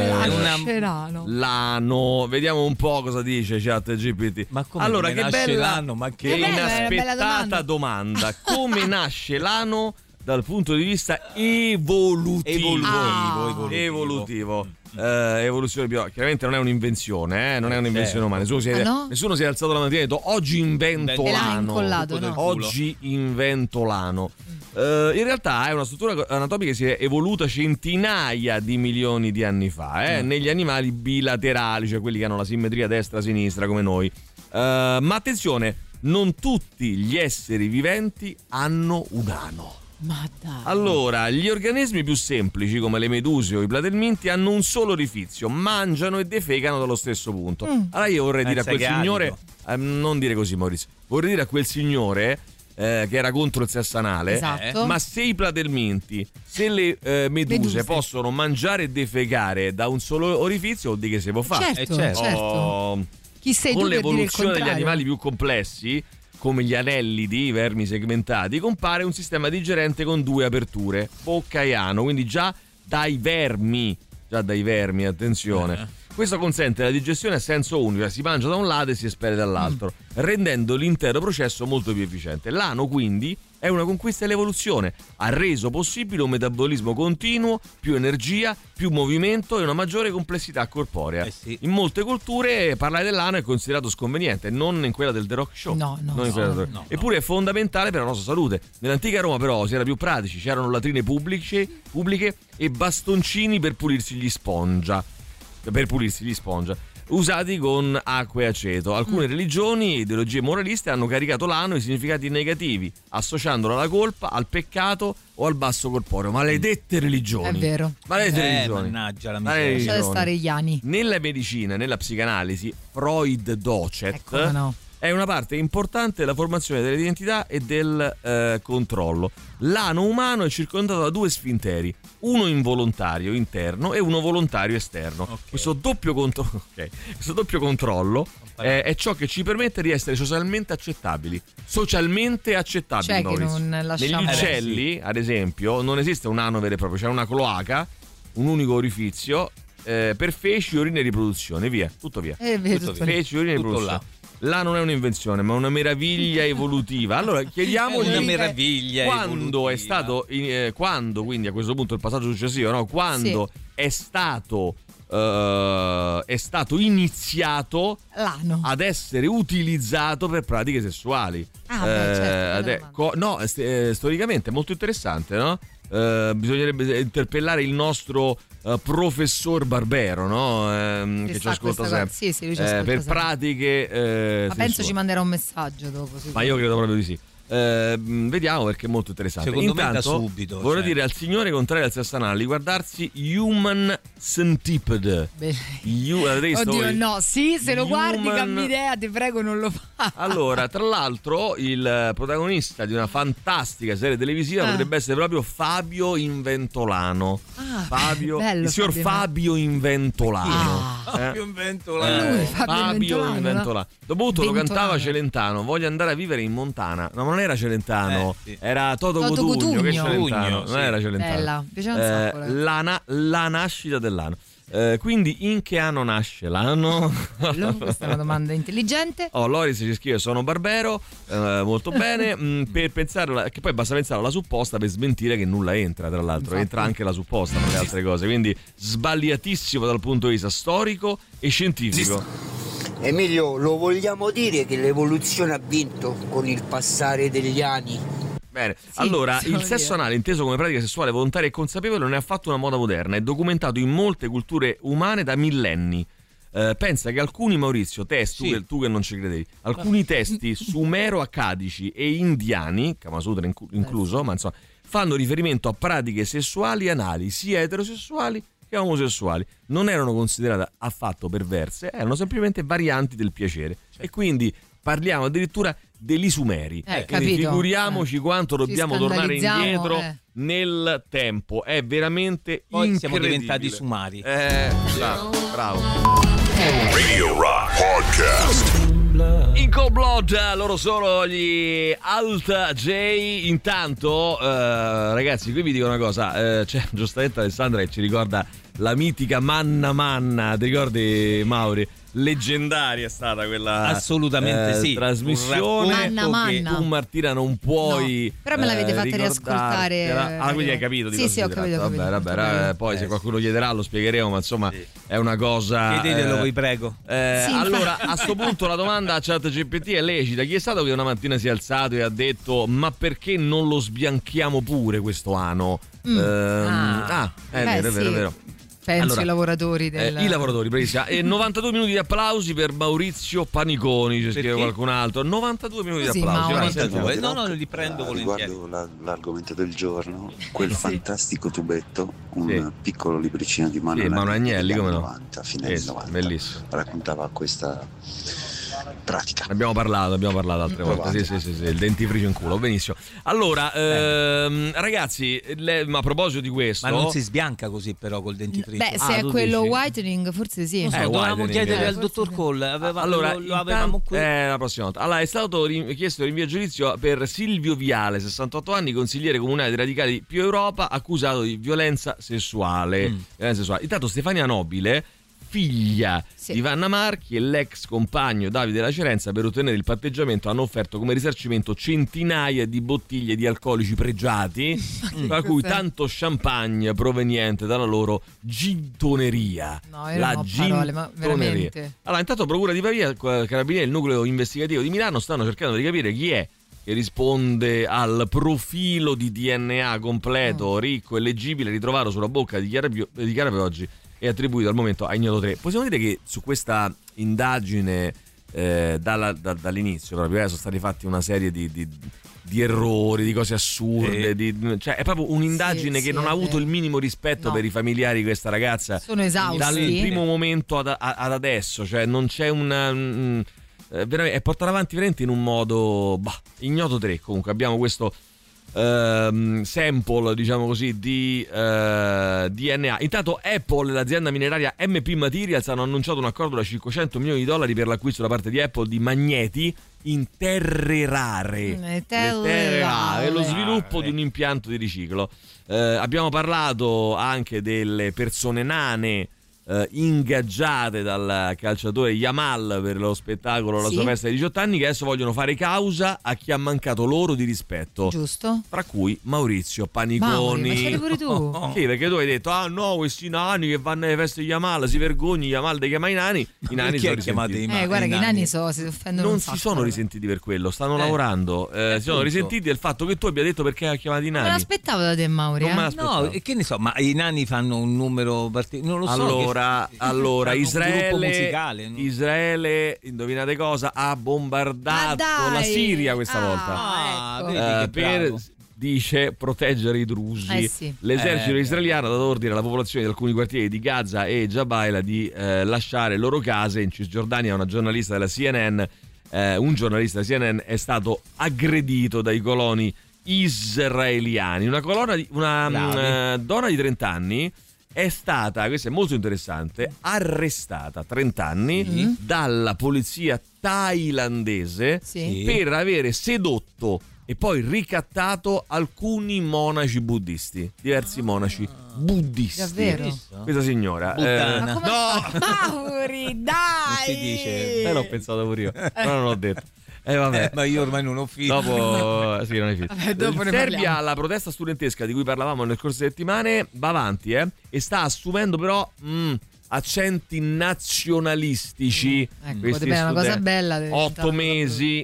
l'ano. Vediamo un po' cosa dice ChatGPT. Ma come allora, che bella l'ano? Ma che inaspettata domanda. Come nasce l'ano dal punto di vista evolutivo? Evoluzione biologica. Chiaramente non è un'invenzione, non è un'invenzione umana. Nessuno si è alzato la mattina e ha detto oggi invento l'ano. Oggi invento l'ano. In realtà è una struttura anatomica che si è evoluta centinaia di milioni di anni fa, negli animali bilaterali, cioè quelli che hanno la simmetria destra-sinistra come noi. Ma attenzione, non tutti gli esseri viventi hanno un ano. Ma dai. Allora, gli organismi più semplici come le meduse o i platelminti hanno un solo orifizio, mangiano e defecano dallo stesso punto. Allora io vorrei dire a quel signore, non dire così Maurizio, vorrei dire a quel signore che era contro il sesso anale, ma se i platelminti, se le meduse possono mangiare e defecare da un solo orifizio, vuol dire che si può fare. Certo. Chi sei tu con per l'evoluzione dire il degli animali più complessi, come gli anellidi, i vermi segmentati, compare un sistema digerente con 2 aperture, bocca e ano, quindi già dai vermi, attenzione. Questo consente la digestione a senso unico, cioè si mangia da un lato e si espelle dall'altro, rendendo l'intero processo molto più efficiente. L'ano quindi è una conquista dell'evoluzione, ha reso possibile un metabolismo continuo, più energia, più movimento e una maggiore complessità corporea. In molte culture parlare dell'ano è considerato sconveniente, non in quella del The Rock Show. No. Eppure è fondamentale per la nostra salute. Nell'antica Roma però si era più pratici, c'erano latrine pubbliche e bastoncini per pulirsi gli spongia, usati con acqua e aceto. Alcune religioni e ideologie moraliste hanno caricato l'ano di significati negativi, associandolo alla colpa, al peccato o al basso corporeo. Maledette religioni. È vero. Mannaggia la miseria. Lasciate stare gli ani. Nella medicina, nella psicanalisi, Freud docet è una parte importante della formazione dell'identità e del controllo. L'ano umano è circondato da 2 sfinteri, uno involontario interno e uno volontario esterno. Questo doppio controllo è ciò che ci permette di essere socialmente accettabili. Cioè che non lasciamo. Negli uccelli, ad esempio, non esiste un ano vero e proprio, c'è una cloaca, un unico orifizio per feci, urina e riproduzione, tutto via. Feci, urina e riproduzione. Là non è un'invenzione, ma una meraviglia evolutiva. Allora chiediamogli una meraviglia quando è stato quando, quindi a questo punto il passaggio successivo, no? Quando è stato iniziato l'ano ad essere utilizzato per pratiche sessuali. Storicamente è molto interessante, no? Bisognerebbe interpellare il nostro professor Barbero, no? Che ci ascolta sempre. Sì, lui ci ascolta per sempre. Pratiche ma penso ci manderà un messaggio dopo. Ma io credo proprio di sì. Vediamo, perché è molto interessante. Secondo Intanto, me da subito vorrei dire al signore contrario al sesso anale di guardarsi Human Centipede. Oddio, no, sì, se lo guardi cambi idea, ti prego, non lo fa. Allora, tra l'altro, il protagonista di una fantastica serie televisiva potrebbe essere proprio Fabio Inventolano. Il signor Fabio Inventolano. Fabio Inventolano. Fabio Inventolano. Dopotutto lo cantava Celentano. Voglio andare a vivere in Montana. No, ma non era Celentano, era Toto Cotugno. Che Celentano, non era Celentano. Bella, la nascita dell'anno. Quindi in che anno nasce l'anno? Questa è una domanda intelligente. Loris ci scrive: sono Barbero, molto bene. Per pensare, che poi basta pensare alla supposta per smentire che nulla entra, tra l'altro. Infatti. Entra anche la supposta tra le altre cose, quindi sbagliatissimo dal punto di vista storico e scientifico. Emilio, lo vogliamo dire che l'evoluzione ha vinto con il passare degli anni? Bene, allora, il sesso anale, inteso come pratica sessuale volontaria e consapevole, non è affatto una moda moderna, è documentato in molte culture umane da millenni. Pensa che alcuni, Maurizio, testi, tu che non ci credevi, alcuni testi sumero-accadici e indiani, Kama Sutra incluso, ma insomma, fanno riferimento a pratiche sessuali anali, sia eterosessuali che omosessuali. Non erano considerate affatto perverse, erano semplicemente varianti del piacere. E quindi parliamo addirittura degli Sumeri. Quindi figuriamoci quanto dobbiamo tornare indietro nel tempo. È veramente poi incredibile. Siamo diventati sumari. Bravo. Radio Rock Podcast. In Cold Blood, loro sono gli Alt J. Intanto, ragazzi, qui vi dico una cosa. C'è giustamente Alessandra che ci ricorda la mitica Manna. Ti ricordi, Mauri? Leggendaria è stata quella assolutamente trasmissione. Manna. Tu, Martina, non puoi. No, però me l'avete fatta riascoltare. Quindi hai capito di cosa sì, ho capito. Vabbè, poi se qualcuno chiederà lo spiegheremo, ma insomma è una cosa. Chiedetelo, vi prego. Allora, a sto punto la domanda a ChatGPT è lecita. Chi è stato che una mattina si è alzato e ha detto: ma perché non lo sbianchiamo pure questo ano? È vero. Penso ai lavoratori i lavoratori, bravissima. E 92 minuti di applausi per Maurizio Paniconi, ci scrive qualcun altro. 92 minuti di applausi. No, li prendo volentieri. Riguardo l'argomento del giorno, quel fantastico tubetto, un piccolo libricino di Manuel Agnelli, come no? 90, fine anni 90. Bellissimo. Raccontava questa pratica. Ne abbiamo parlato altre volte. Sì, il dentifricio in culo, benissimo. Allora, ragazzi, ma a proposito di questo, ma non si sbianca così però col dentifricio. Beh, se è quello whitening, forse sì. Dovevamo chiedere al dottor Cole. Lo avevamo qui. La prossima volta. Allora, è stato chiesto rinvio a giudizio per Silvio Viale, 68 anni, consigliere comunale dei Radicali Più Europa, accusato di violenza sessuale. Intanto Stefania Nobile, figlia di Vanna Marchi, e l'ex compagno Davide La Cerenza, per ottenere il patteggiamento hanno offerto come risarcimento centinaia di bottiglie di alcolici pregiati, tra cui tanto champagne proveniente dalla loro gintoneria. La gintoneria. Allora, intanto Procura di Pavia, Carabinieri, il nucleo investigativo di Milano stanno cercando di capire chi è che risponde al profilo di DNA completo, ricco e leggibile ritrovato sulla bocca di Chiara Pioggi e attribuito al momento a Ignoto 3. Possiamo dire che su questa indagine dall'inizio proprio sono stati fatti una serie di errori, di cose assurde, cioè è proprio un'indagine che non ha avuto il minimo rispetto per i familiari di questa ragazza. Sono esausti dal primo momento ad adesso, cioè non c'è è portata avanti veramente in un modo Ignoto 3. Comunque abbiamo questo sample, diciamo così, di DNA. Intanto Apple e l'azienda mineraria MP Materials hanno annunciato un accordo da $500 milioni per l'acquisto da parte di Apple di magneti in terre rare e lo sviluppo di un impianto di riciclo. Abbiamo parlato anche delle persone nane ingaggiate dal calciatore Yamal per lo spettacolo La sua festa di 18 anni, che adesso vogliono fare causa a chi ha mancato loro di rispetto, giusto? Tra cui Maurizio Paniconi. Ma c'eri pure tu? Sì, perché tu hai detto questi nani che vanno alle feste di Yamal, si vergogni, Yamal dei chiama i nani sono risentiti. Guarda che i nani si offendono. Non si sono risentiti per quello, stanno lavorando, si sono risentiti del fatto che tu abbia detto perché ha chiamato i nani. Me l'aspettavo da te, Mauri. No, che ne so, ma i nani fanno un numero particolare, non lo so. Allora, Allora, Israele, indovinate cosa? Ha bombardato la Siria questa volta. Dice proteggere i drusi. L'esercito israeliano ha dato ordine alla popolazione di alcuni quartieri di Gaza e Jabaila di lasciare le loro case. In Cisgiordania un giornalista della CNN è stato aggredito dai coloni israeliani. Una donna di 30 anni è stata, questo è molto interessante, arrestata a 30 anni dalla polizia thailandese per avere sedotto e poi ricattato alcuni monaci buddisti, diversi monaci buddisti. Davvero? Questa signora Mauri, dai! Si dice, l'ho pensato pure io, però non l'ho detto. Vabbè. Ma io ormai non ho finito. Dopo sì, non hai finito. Dopo in Serbia la protesta studentesca di cui parlavamo nelle scorse settimane va avanti e sta assumendo però accenti nazionalistici. Ecco, è una cosa bella. 8 mesi.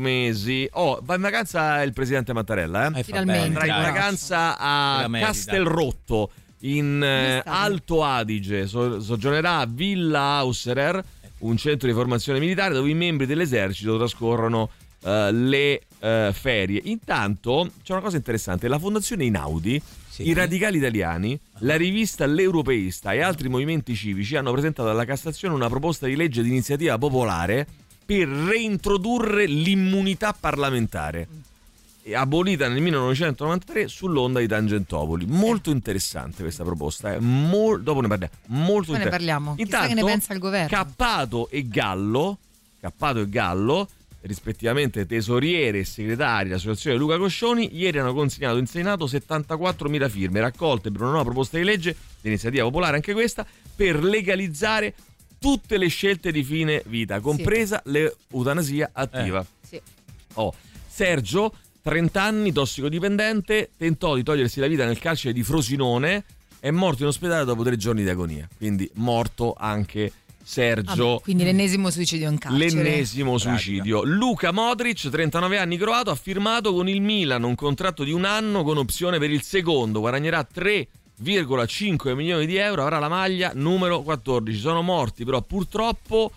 Va in vacanza il presidente Mattarella. Finalmente. Andrà in vacanza a Castelrotto in Alto Adige. Soggiornerà a Villa Ausserer, un centro di formazione militare dove i membri dell'esercito trascorrono le ferie. Intanto c'è una cosa interessante: la fondazione Einaudi, i radicali italiani, la rivista L'Europeista e altri movimenti civici hanno presentato alla Cassazione una proposta di legge di iniziativa popolare per reintrodurre l'immunità parlamentare, abolita nel 1993 sull'onda di Tangentopoli. Molto interessante questa proposta, dopo ne parliamo. Molto ne parliamo. Intanto, che ne pensa il governo? Cappato e Gallo, rispettivamente tesoriere e segretari dell'associazione Luca Coscioni, ieri hanno consegnato in Senato 74.000 firme raccolte per una nuova proposta di legge di iniziativa popolare, anche questa, per legalizzare tutte le scelte di fine vita, compresa l'eutanasia attiva. Sergio, 30 anni, tossicodipendente, tentò di togliersi la vita nel carcere di Frosinone, è morto in ospedale dopo 3 giorni di agonia, quindi morto anche Sergio. Quindi l'ennesimo suicidio in carcere. Suicidio. Luka Modric, 39 anni, croato, ha firmato con il Milan un contratto di 1 anno con opzione per il secondo, guadagnerà 3,5 milioni di euro, avrà la maglia numero 14. Sono morti però purtroppo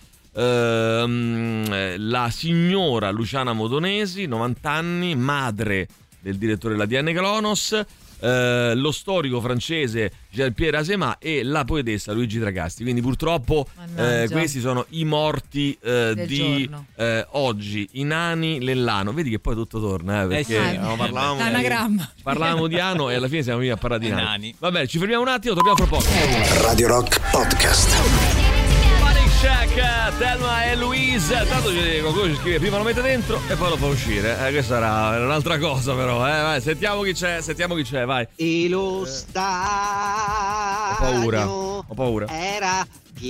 la signora Luciana Modonesi, 90 anni, madre del direttore della DN Clonos, lo storico francese Jean-Pierre Azéma e la poetessa Luigi Tracasti. Quindi purtroppo questi sono i morti di oggi, i nani Lellano. Vedi che poi tutto torna, perché parlavamo di Ano e alla fine siamo venuti a parlare di nani. Va bene, ci fermiamo un attimo, torniamo fra poco. Radio Rock Podcast. Shack, Thelma e Louise. Tanto qualcuno ci scrive prima lo mette dentro e poi lo fa uscire. Questa era un'altra cosa però. Vai, sentiamo chi c'è, vai. E lo stadio Ho paura. Era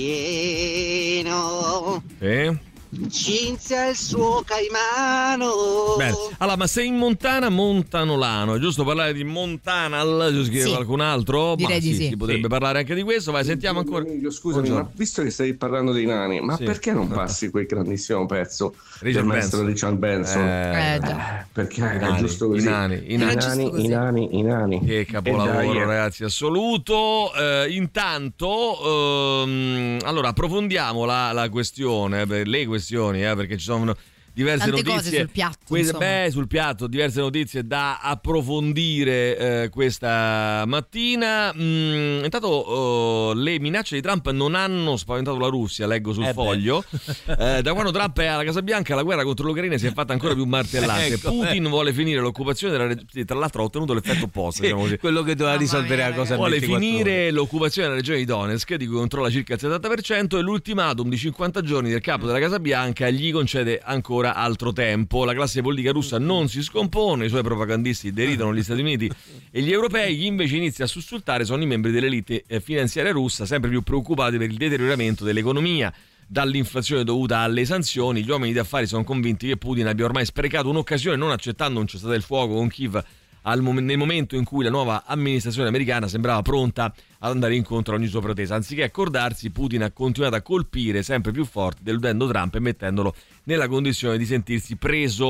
pieno. Sì. Cinzia il suo caimano. Bene. Allora, ma se in Montana Montanolano, è giusto parlare di Montanal? Ci scrive qualcun altro? Direi di sì. Si potrebbe parlare anche di questo. Vai, sentiamo ancora. Scusami, ma visto che stai parlando dei nani, ma perché non passi quel grandissimo pezzo del maestro Richard Benson? Perché è giusto così. I nani. Che capolavoro, ragazzi, assoluto. Intanto, allora approfondiamo la questione, le questioni, perché ci sono diverse tante notizie cose sul piatto. Sul piatto, diverse notizie da approfondire questa mattina. Intanto le minacce di Trump non hanno spaventato la Russia, leggo sul Foglio. Da quando Trump è alla Casa Bianca la guerra contro l'Ucraina si è fatta ancora più martellante. Putin vuole finire l'occupazione della regione, tra l'altro ha ottenuto l'effetto opposto, diciamo così. Quello che doveva risolvere la cosa. Vuole finire l'occupazione della regione di Donetsk, di cui controlla circa il 70%, e l'ultimatum di 50 giorni del capo della Casa Bianca gli concede ancora altro tempo. La classe politica russa non si scompone, i suoi propagandisti deridono gli Stati Uniti e gli europei. Chi invece inizia a sussultare sono i membri dell'elite finanziaria russa, sempre più preoccupati per il deterioramento dell'economia dall'inflazione dovuta alle sanzioni. Gli uomini d'affari sono convinti che Putin abbia ormai sprecato un'occasione non accettando un cessate il fuoco con Kiev nel momento in cui la nuova amministrazione americana sembrava pronta ad andare incontro a ogni sua pretesa. Anziché accordarsi, Putin ha continuato a colpire sempre più forte, deludendo Trump e mettendolo nella condizione di sentirsi preso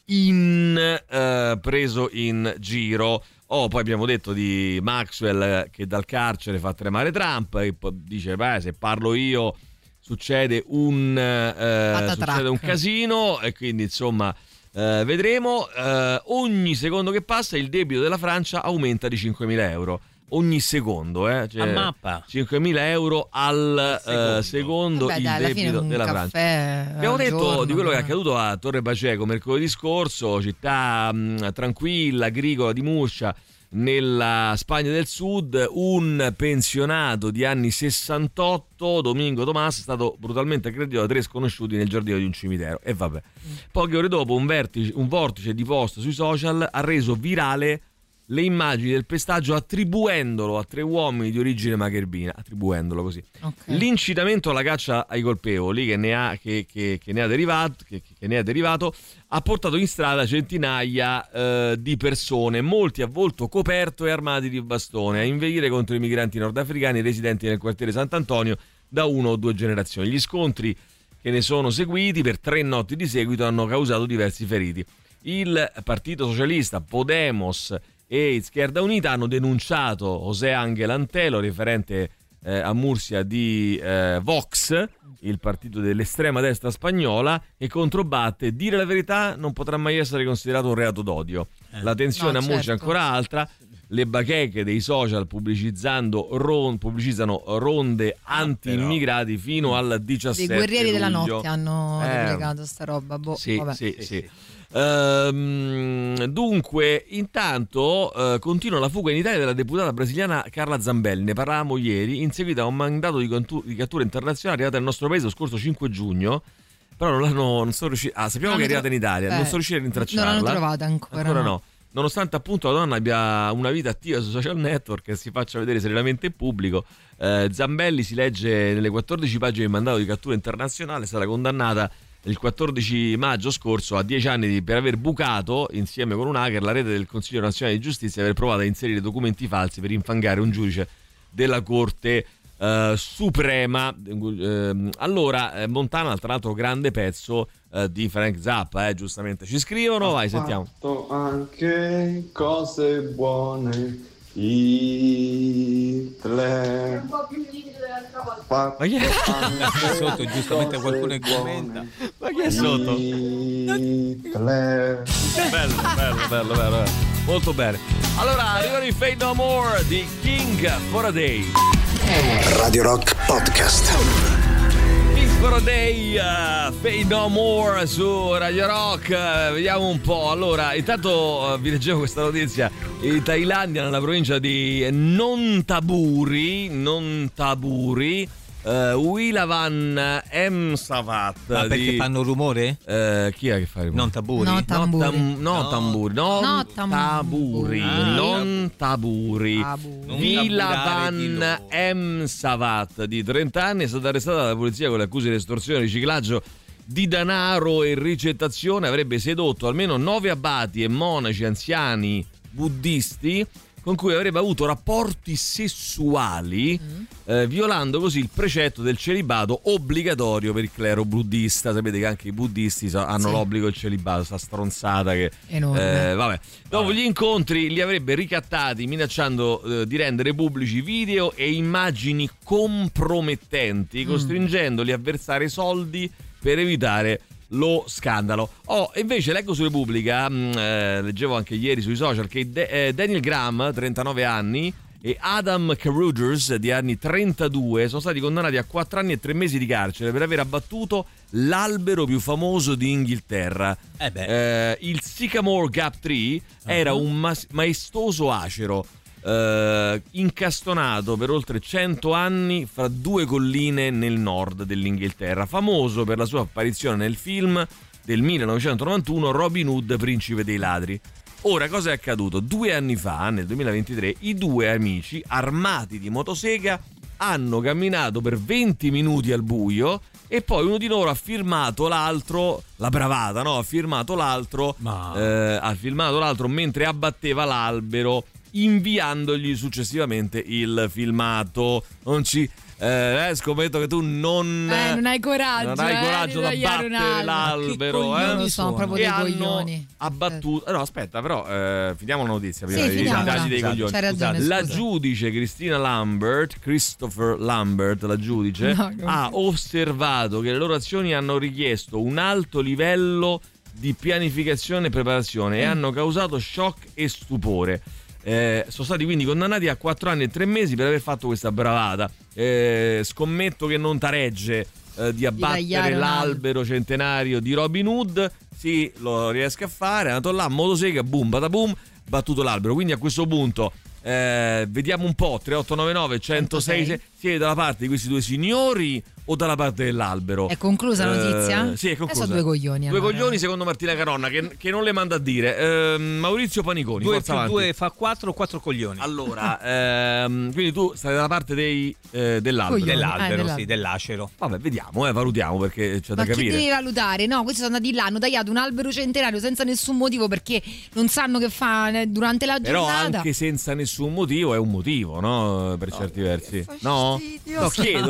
preso in giro. Poi abbiamo detto di Maxwell che dal carcere fa tremare Trump e dice se parlo io succede un casino, e quindi insomma vedremo. Ogni secondo che passa il debito della Francia aumenta di 5.000 euro. Ogni secondo, cioè a mappa 5.000 euro al secondo. Il debito della Francia. Abbiamo detto di quello che è accaduto a Torre Paceco mercoledì scorso, città tranquilla, agricola di Murcia, nella Spagna del Sud. Un pensionato di anni 68, Domingo Tomás, è stato brutalmente aggredito da 3 sconosciuti nel giardino di un cimitero. E vabbè, poche ore dopo un vortice di post sui social ha reso virale le immagini del pestaggio attribuendolo a 3 uomini di origine magherbina, attribuendolo così. Okay. L'incitamento alla caccia ai colpevoli che ne ha derivato ha portato in strada centinaia di persone, molti a volto coperto e armati di bastone, a inveire contro i migranti nordafricani residenti nel quartiere Sant'Antonio da 1 o 2 generazioni. Gli scontri che ne sono seguiti per 3 notti di seguito hanno causato diversi feriti. Il Partito Socialista, Podemos e Izquierda Unita hanno denunciato José Ángel Antelo, riferente a Murcia di Vox, il partito dell'estrema destra spagnola, e controbatte: dire la verità non potrà mai essere considerato un reato d'odio. La tensione a Murcia è ancora alta. Le bacheche dei social pubblicizzano ronde anti-immigrati fino al 17 luglio. I guerrieri della notte hanno delegato sta roba. Sì. Dunque, intanto continua la fuga in Italia della deputata brasiliana Carla Zambelli. Ne parlavamo ieri, in seguito a un mandato di cattura internazionale arrivato nel nostro paese lo scorso 5 giugno. Però non sono riusciti. sappiamo che è arrivata in Italia, non sono riusciti a rintracciarla. Non l'hanno trovata ancora no. Nonostante appunto la donna abbia una vita attiva su social network e si faccia vedere serenamente in pubblico. Zambelli, si legge nelle 14 pagine del mandato di cattura internazionale, è stata condannata il 14 maggio scorso a 10 anni per aver bucato, insieme con un hacker, la rete del Consiglio Nazionale di Giustizia e aver provato a inserire documenti falsi per infangare un giudice della Corte Suprema. Allora, Montana, tra l'altro grande pezzo di Frank Zappa, giustamente ci scrivono. Vai, sentiamo. Anche cose buone, Hitler. Un po' più liquido dell'altra volta. Ma chi è sotto? Giustamente qualcuno commenta. Ma chi è sotto? Hitler. Bello. Molto bene. Allora, arrivano i Fade No More di King for a Day. Radio Rock Podcast. King for a Day, Fade No More su Radio Rock. Vediamo un po'. Allora, intanto vi leggevo questa notizia. In Thailandia, nella provincia di Nonthaburi, Wilavan Emsavat. Ma perché fanno rumore? Chi è che fa rumore? Nonthaburi. Wilavan Emsavat, di 30 anni, è stata arrestata dalla polizia con le accuse di estorsione, riciclaggio di denaro e ricettazione. Avrebbe sedotto almeno 9 abati e monaci anziani buddisti con cui avrebbe avuto rapporti sessuali, violando così il precetto del celibato obbligatorio per il clero buddista. Sapete che anche i buddisti hanno l'obbligo del celibato, sta stronzata che vabbè. Dopo gli incontri li avrebbe ricattati minacciando di rendere pubblici video e immagini compromettenti, costringendoli a versare soldi per evitare lo scandalo. Invece leggo su Repubblica, leggevo anche ieri sui social, che Daniel Graham, 39 anni, e Adam Carruthers, di anni 32, sono stati condannati a 4 anni e 3 mesi di carcere per aver abbattuto l'albero più famoso di Inghilterra. Il Sycamore Gap Tree era un maestoso acero incastonato per oltre 100 anni fra 2 colline nel nord dell'Inghilterra, famoso per la sua apparizione nel film del 1991 Robin Hood, principe dei ladri. Ora, cosa è accaduto? 2 anni fa, nel 2023, i 2 amici armati di motosega hanno camminato per 20 minuti al buio e poi uno di loro ha filmato l'altro, la bravata, no? Ha filmato l'altro mentre abbatteva l'albero inviandogli successivamente il filmato. Non ci scommetto che tu non hai coraggio da battere l'albero, sono proprio dei coglioni. Abbattuto. No, aspetta, però finiamo la notizia prima dei coglioni. La giudice Christopher Lambert, la giudice, ha osservato che le loro azioni hanno richiesto un alto livello di pianificazione e preparazione e hanno causato shock e stupore. Sono stati quindi condannati a 4 anni e 3 mesi per aver fatto questa bravata. Scommetto che non taregge di abbattere l'albero centenario di Robin Hood. Sì, lo riesco a fare. È andato là, motosega, boom, badaboom, battuto l'albero. Quindi a questo punto vediamo un po', 3899 106, siete dalla parte di questi due signori o dalla parte dell'albero? È conclusa la notizia? Sì, è conclusa. Sono due coglioni. Due coglioni secondo Martina Caronna che non le manda a dire. Maurizio Paniconi, 2 più 2 fa 4 coglioni. Allora, quindi tu stai dalla parte dell'albero. Dell'albero, sì, dell'acero. Vabbè, vediamo, valutiamo perché c'è da capire. Ma chi devi valutare? No, questi sono andati là, hanno tagliato un albero centenario senza nessun motivo perché non sanno che fa durante la giornata. Però anche senza nessun motivo è un motivo, no? Per certi versi. No, chiedo.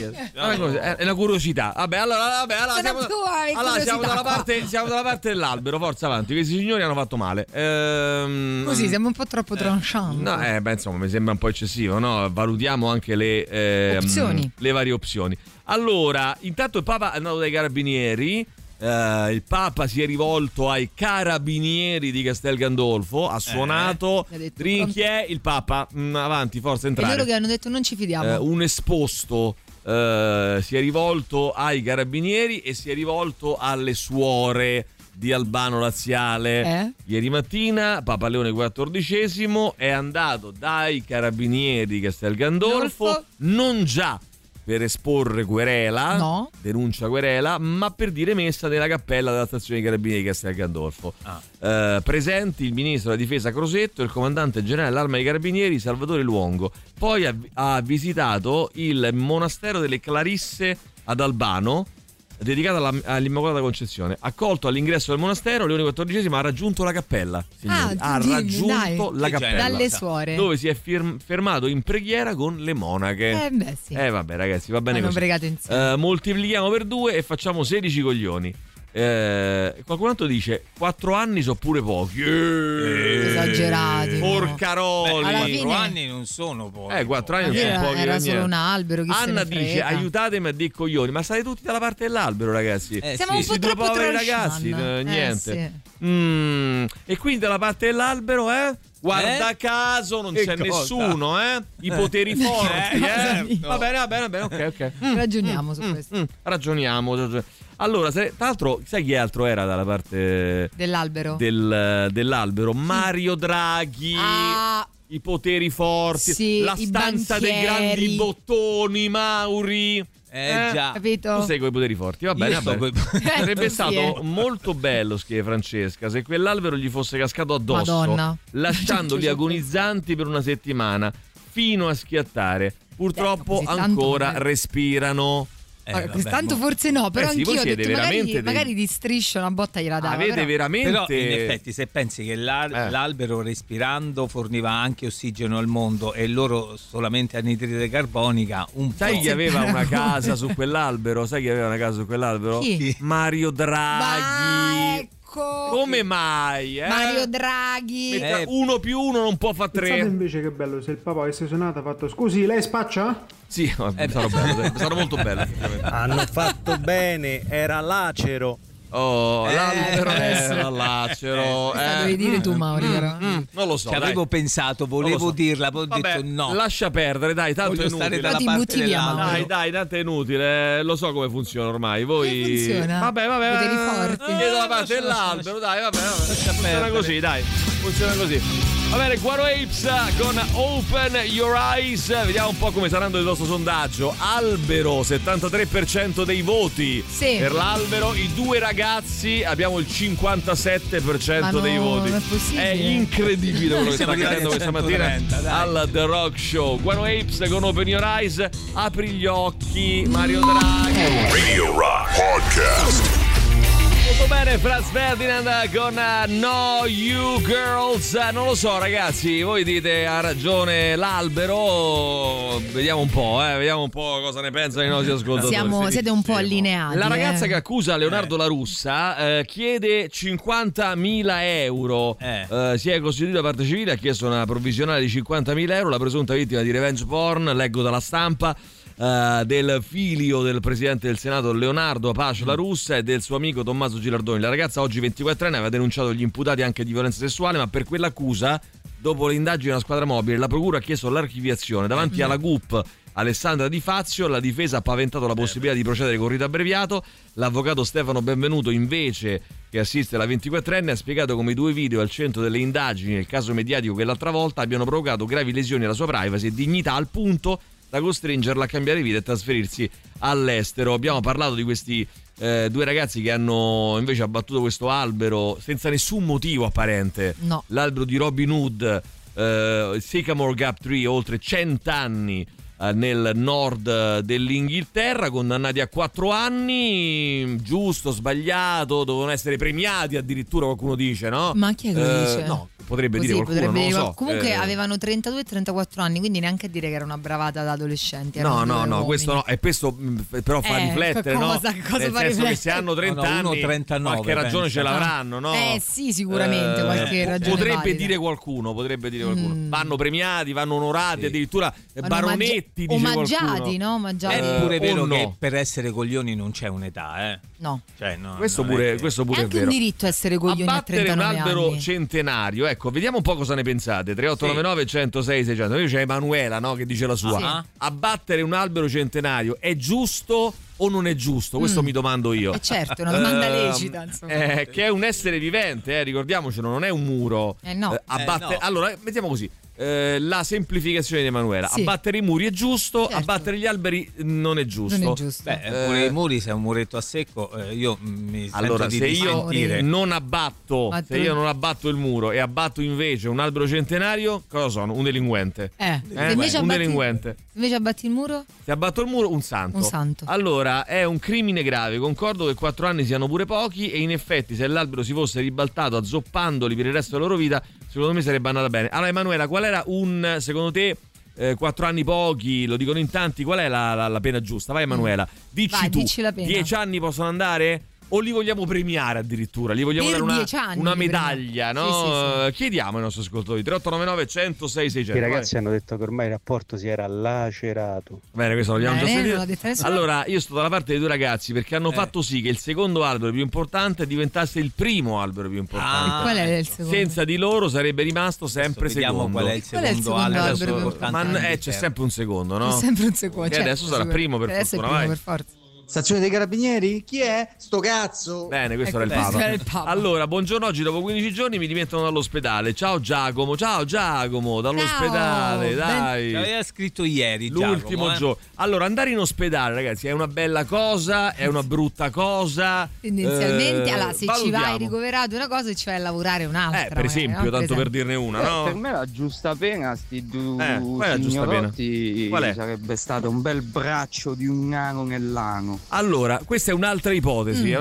È una curiosità. Vabbè, allora siamo dalla parte dell'albero. Forza avanti, questi signori hanno fatto male. Così siamo un po' troppo tranchant. No, insomma, mi sembra un po' eccessivo, no? Valutiamo anche le opzioni, le varie opzioni. Allora, intanto il Papa è andato dai carabinieri. Il Papa si è rivolto ai carabinieri di Castel Gandolfo, ha suonato. Trinchiè, il Papa, avanti, forza, entrare. E loro che hanno detto non ci fidiamo. Un esposto si è rivolto ai carabinieri e si è rivolto alle suore di Albano Laziale. Ieri mattina Papa Leone XIV è andato dai carabinieri di Castel Gandolfo, non già per esporre querela, denuncia querela, ma per dire messa nella cappella della stazione dei carabinieri di Castel Gandolfo. Presenti il ministro della difesa Crosetto e il comandante generale dell'Arma dei Carabinieri Salvatore Luongo. Poi ha visitato il monastero delle Clarisse ad Albano, dedicato all'Immacolata Concezione. Accolto all'ingresso del monastero, Leone XIV ha raggiunto la cappella. Ha raggiunto la cappella dalle suore, dove si è fermato in preghiera con le monache. Sì. Vabbè ragazzi, va bene così. Pregato insieme. Moltiplichiamo per 2 e facciamo 16 coglioni. Qualcun altro dice 4 anni sono pure pochi. Esagerati. Porcaroli. 4 anni non sono pochi. 4 anni non sono pochi. Era solo un albero. Anna dice aiutatemi a dire coglioni. Ma state tutti dalla parte dell'albero, ragazzi. Siamo un po' troppo poveri ragazzi. Niente. E quindi dalla parte dell'albero guarda caso non c'è nessuno, i poteri forti. Va bene, ok. Ragioniamo su questo. Ragioniamo. Allora, tra l'altro, sai chi altro era dalla parte dell'albero? Dell'albero? Mario Draghi. I poteri forti, la stanza dei grandi bottoni, Mauri. Già, capito? Tu sei coi poteri forti, va bene. Sarebbe stato molto bello, scrive Francesca, se quell'albero gli fosse cascato addosso, Madonna, lasciandoli agonizzanti per una settimana fino a schiattare. Purtroppo ancora respirano. Tanto forse no, però anch'io ho detto magari di striscio una botta gliela dava. Avete veramente. Però in effetti, se pensi che l'albero respirando forniva anche ossigeno al mondo e loro solamente anidride carbonica, sai chi aveva una casa su quell'albero? Chi? Mario Draghi. Come mai? Mario Draghi. 1 più 1 non può fare 3. Pensate invece che bello se il Papa avesse suonato ha fatto scusi, lei spaccia? Sì, sarà molto bello. Hanno fatto bene, era lacero. L'albero era lacero. Devi dire tu, Mauri, però. Non lo so. Ci avevo pensato, volevo dirla, poi ho detto no. Lascia perdere, dai, tanto voglio è inutile. Stare dalla parte dell'albero. Dai, tanto è inutile. Lo so come funziona ormai. Voi. Funziona. Vabbè. Poteri forti. Chiedo la parte dell'albero, dai, vabbè. Funziona così, dai. Funziona così. Va bene, Guaro Apes con Open Your Eyes. Vediamo un po' come sarà il nostro sondaggio. Albero, 73% dei voti per l'albero. I due ragazzi abbiamo il 57% dei voti. È incredibile quello che sta accadendo questa mattina al The Rock Show. Guaro Apes con Open Your Eyes. Apri gli occhi, Mario Draghi. Radio Rock Podcast. Molto bene, Franz Ferdinand con No You Girls. Non lo so ragazzi, voi dite ha ragione l'albero, vediamo un po' cosa ne pensano i nostri ascoltatori. Siete un po' allineati. La ragazza che accusa Leonardo La Russa chiede 50.000 euro. Si è costituita parte civile, ha chiesto una provvisionale di 50.000 euro. La presunta vittima di revenge porn, leggo dalla stampa, del figlio del presidente del Senato Leonardo Apache La Russa e del suo amico Tommaso Gilardoni. La ragazza, oggi 24 anni, aveva denunciato gli imputati anche di violenza sessuale, ma per quell'accusa, dopo le indagini della squadra mobile, la procura ha chiesto l'archiviazione. Davanti alla GUP Alessandra Di Fazio, la difesa ha paventato la possibilità di procedere con rito abbreviato. L'avvocato Stefano Benvenuto, invece, che assiste la 24enne, ha spiegato come i due video al centro delle indagini nel caso mediatico che l'altra volta abbiano provocato gravi lesioni alla sua privacy e dignità, al punto da costringerla a cambiare vita e trasferirsi all'estero. Abbiamo parlato di questi due ragazzi che hanno invece abbattuto questo albero senza nessun motivo apparente. No. L'albero di Robin Hood, Sycamore Gap Tree, oltre 100 anni nel nord dell'Inghilterra, condannati a 4 anni. Giusto, sbagliato, dovevano essere premiati addirittura, qualcuno dice, no? Ma chi è che lo dice? No, potrebbe così, dire qualcuno, non lo so. Comunque avevano 32 e 34 anni, quindi neanche a dire che era una bravata da adolescenti. No, questo no, e questo però fa riflettere, no? Nel senso che se hanno 30 anni 39, qualche ragione ce l'avranno, no? Sì, sicuramente qualche ragione potrebbe dire qualcuno. Vanno premiati, vanno onorati, addirittura baronetti, dice omaggiati, no? È pure vero che per essere coglioni non c'è un'età, No. Cioè, no, questo pure è è anche vero. un diritto essere coglioni a 39 un albero anni. centenario, ecco, vediamo un po' cosa ne pensate. 3899 106 600. Io c'è Emanuela, no, che dice la sua. Sì. Abbattere un albero centenario è giusto o non è giusto? Questo mi domando io. Certo, una domanda lecita, insomma. Che è un essere vivente, ricordiamocelo, non è un muro. No. Allora, mettiamo così. La semplificazione di Emanuela: abbattere i muri è giusto, certo. Abbattere gli alberi non è giusto. Non è giusto. Pure i muri, se è un muretto a secco, io mi allora, sento di se io non abbatto, il muro e abbatto invece un albero centenario, cosa sono? Un delinquente. Un delinquente. Invece abbatti il muro? Se abbatto il muro, un santo. Allora, è un crimine grave. Concordo che 4 anni siano pure pochi, e in effetti se l'albero si fosse ribaltato azzoppandoli per il resto della loro vita, secondo me sarebbe andata bene. Allora Emanuela, qual era secondo te, 4 anni pochi, lo dicono in tanti, qual è la pena giusta? Vai Emanuela, dici la pena. 10 anni possono andare? O li vogliamo premiare addirittura? Li vogliamo dare una medaglia, no? Sì. Chiediamo ai nostri ascoltatori. 3899 106 600. I ragazzi hanno detto che ormai il rapporto si era lacerato. Bene, questo l'abbiamo già sentito. Allora, io sto dalla parte dei due ragazzi, perché hanno fatto sì che il secondo albero più importante diventasse il primo albero più importante. Qual è il secondo? Senza di loro sarebbe rimasto sempre secondo. Qual è il secondo albero più importante? Ma c'è sempre un secondo, no? C'è sempre un secondo. Che adesso sarà primo, per fortuna, vai. Per forza. Stazione dei Carabinieri? Chi è? Sto cazzo. Bene, questo era il Papa. Allora, buongiorno, oggi dopo 15 giorni mi dimettono dall'ospedale. Ciao Giacomo, dall'ospedale, dai. L'aveva scritto ieri l'ultimo giorno. Allora, andare in ospedale, ragazzi, è una bella cosa, è una brutta cosa. Tendenzialmente, allora, se ci vai ricoverato una cosa e ci vai a lavorare un'altra. Per esempio, tanto per dirne una, no? Per me la giusta pena, sti due signorotti, sarebbe stato un bel braccio di un nano nell'ano. Allora, questa è un'altra ipotesi,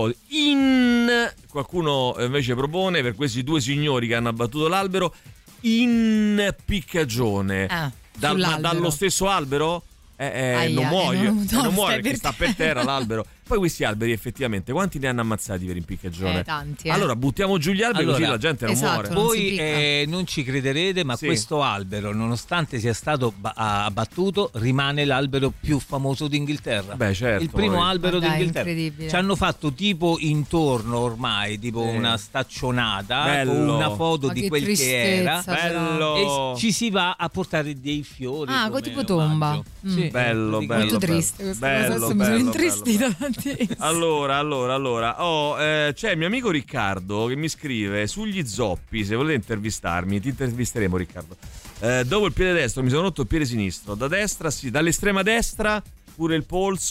qualcuno invece propone per questi due signori che hanno abbattuto l'albero in piccagione. Dallo stesso albero? Non muore perché sta per terra l'albero. Poi questi alberi effettivamente quanti ne hanno ammazzati per impiccagione? Tanti. Allora buttiamo giù gli alberi, così la gente non muore. Voi non ci crederete, ma questo albero, nonostante sia stato abbattuto, rimane l'albero più famoso d'Inghilterra. Beh, certo, il primo albero d'Inghilterra. Incredibile. Ci hanno fatto tipo intorno ormai, tipo una staccionata con una foto di quel che era. Bello. E ci si va a portare dei fiori. Tipo tomba. Sì. Bello. Molto triste questa cosa, mi sono intristita. Allora, c'è il mio amico Riccardo che mi scrive: sugli zoppi, se volete intervistarmi, ti intervisteremo, Riccardo. Dopo il piede destro mi sono rotto il piede sinistro, da destra dall'estrema destra pure il polso,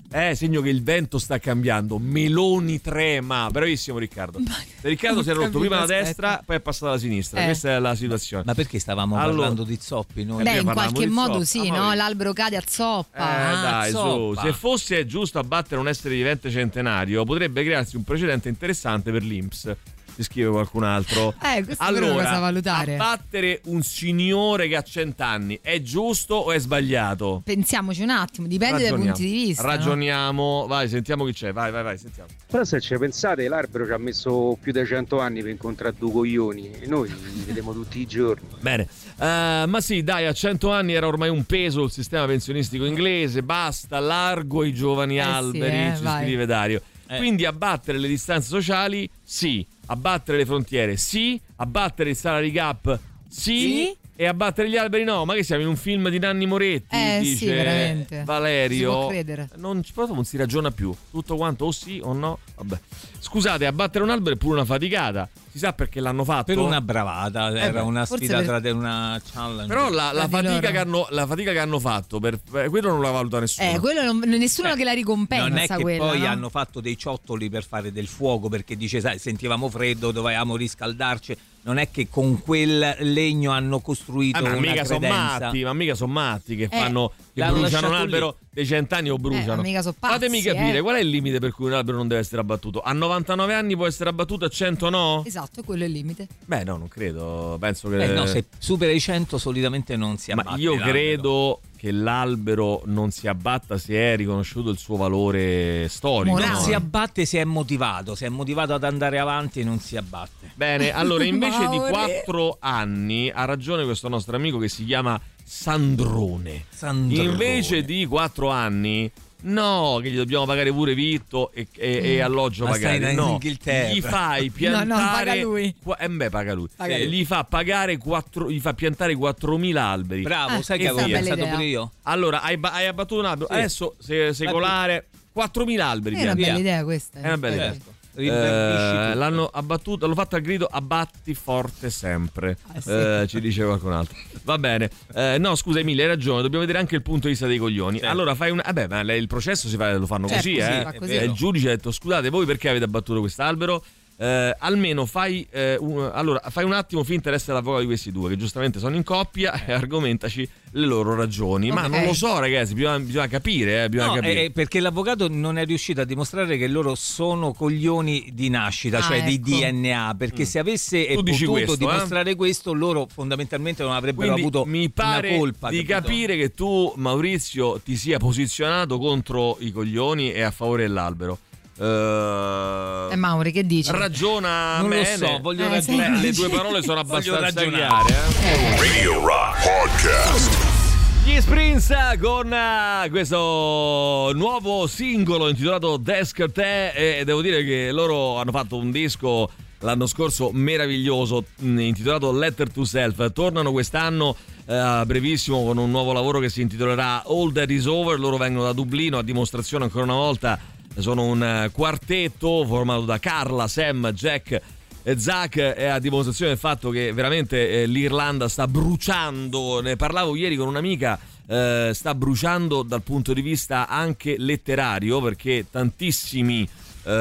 segno che il vento sta cambiando. Meloni trema. Bravissimo Riccardo. Riccardo si è rotto prima la destra, poi è passato alla sinistra. Questa è la situazione. Ma perché stavamo parlando di zoppi? Noi? Beh, in qualche modo sì, no? L'albero cade a zoppa. Dai, zoppa. Se fosse giusto abbattere un essere vivente centenario, potrebbe crearsi un precedente interessante per l'INPS. Si scrive qualcun altro. Questo è una cosa da valutare. Abbattere un signore che ha 100 anni è giusto o è sbagliato? Pensiamoci un attimo, dipende dai punti di vista. Ragioniamo, no? Vai, sentiamo chi c'è. Vai, sentiamo. Però se ci pensate, l'albero ci ha messo più di 100 anni per incontrare due coglioni e noi li vediamo tutti i giorni. Bene, ma sì, dai, a 100 anni era ormai un peso il sistema pensionistico inglese. Basta, largo i giovani alberi, ci scrive Dario. Quindi abbattere le distanze sociali, sì. Abbattere le frontiere, sì. Abbattere il salary gap, sì. E abbattere gli alberi no. Ma che siamo in un film di Nanni Moretti? Dice sì, veramente. Valerio. Si può credere. Non si ragiona più. Tutto quanto o sì o no. Vabbè. Scusate, abbattere un albero è pure una faticata. Si sa perché l'hanno fatto? Per una bravata, era una sfida una challenge. Però la fatica che hanno fatto quello non la valuta nessuno. Quello nessuno che la ricompensa. Non è che quella, poi no? hanno fatto dei ciottoli per fare del fuoco, perché dice, sai, sentivamo freddo, dovevamo riscaldarci. Non è che con quel legno hanno costruito una credenza. Ma mica sono matti che fanno che bruciano un albero dei 100 anni o bruciano. Fatemi capire qual è il limite per cui un albero non deve essere abbattuto. A 99 anni può essere abbattuto, a 100 no? Esatto, quello è il limite. Beh, no, non credo. Penso che no, se supera i 100 solitamente non si abbatte. Ma io credo che l'albero non si abbatta se è riconosciuto il suo valore storico. Non si abbatte se è motivato ad andare avanti, non si abbatte. Bene, allora invece di 4 anni ha ragione questo nostro amico che si chiama Sandrone. Invece di 4 anni no, che gli dobbiamo pagare pure vitto e alloggio pagare. In Inghilterra. Gli fai piantare. No, paga lui. Paga lui. Gli fa pagare gli fa piantare 4.000 alberi. Bravo, sai che avevo pensato pure io. Allora, hai abbattuto un albero. Adesso secolare 4.000 alberi. È una bella idea questa. È una bella idea. L'hanno abbattuto, l'hanno fatto al grido abbatti forte sempre. Ci dice qualcun altro. Va bene. No, scusa Emilia, hai ragione, dobbiamo vedere anche il punto di vista dei coglioni. Allora fai ma il processo lo fanno così, il giudice ha detto scusate, voi perché avete abbattuto quest'albero? Almeno fai un attimo finta di essere l'avvocato di questi due che giustamente sono in coppia e argomentaci le loro ragioni. Ma non lo so, ragazzi, bisogna capire. Capire. Perché l'avvocato non è riuscito a dimostrare che loro sono coglioni di nascita, cioè di DNA, perché se avesse potuto dimostrare questo, loro fondamentalmente non avrebbero avuto mi pare una colpa. Di capire che tu, Maurizio, ti sia posizionato contro i coglioni e a favore dell'albero. Mauri, che dici? Ragiona non bene. Lo so, voglio ragionare. Le tue parole sono abbastanza chiare. Radio Rock Podcast. Gli Sprints con questo nuovo singolo intitolato Desk Te, e devo dire che loro hanno fatto un disco l'anno scorso meraviglioso intitolato Letter to Self. Tornano quest'anno brevissimo con un nuovo lavoro che si intitolerà All That Is Over. Loro vengono da Dublino, a dimostrazione ancora una volta sono un quartetto formato da Carla, Sam, Jack e Zach, è a dimostrazione del fatto che veramente l'Irlanda sta bruciando. Ne parlavo ieri con un'amica, sta bruciando dal punto di vista anche letterario, perché tantissimi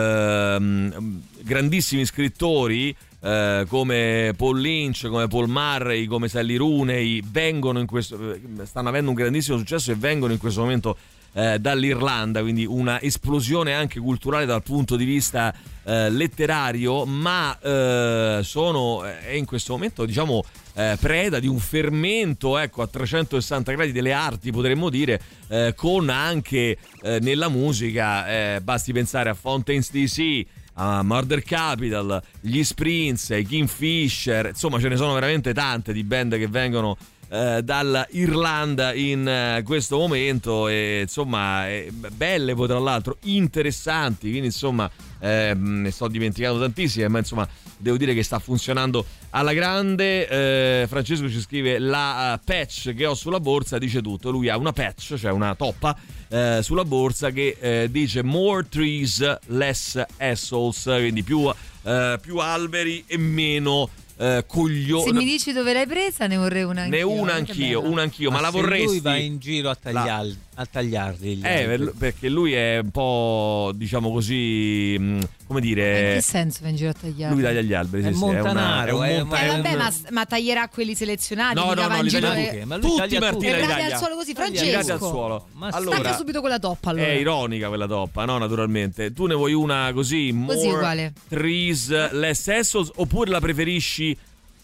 grandissimi scrittori come Paul Lynch, come Paul Murray, come Sally Rooney stanno avendo un grandissimo successo e vengono in questo momento dall'Irlanda, quindi una esplosione anche culturale dal punto di vista letterario, ma è in questo momento diciamo preda di un fermento a 360 gradi delle arti, potremmo dire, con anche nella musica basti pensare a Fountains DC, a Murder Capital, gli Sprints, i Kingfisher, insomma ce ne sono veramente tante di band che vengono dall'Irlanda in questo momento, e insomma belle poi tra l'altro, interessanti, quindi insomma ne sto dimenticando tantissime, ma insomma devo dire che sta funzionando alla grande. Francesco ci scrive la patch che ho sulla borsa dice tutto. Lui ha una patch, cioè una toppa sulla borsa che dice more trees less assholes, quindi più alberi e meno coglioni. Se mi dici dove l'hai presa, ne vorrei una anch'io. Una anch'io, ma la vorresti? Lui va in giro a tagliare A tagliarli. Perché lui è un po', diciamo così, come dire... In che senso va in giro a tagliare? Lui taglia gli alberi, è montanaro. Ma taglierà quelli selezionati? No, li taglia ma lui tutti, Martina, li taglia al suolo così, Francesco. Al suolo. Allora, stacca subito quella toppa, allora. È ironica quella toppa, no, naturalmente. Tu ne vuoi una così uguale. Trees, less assholes, oppure la preferisci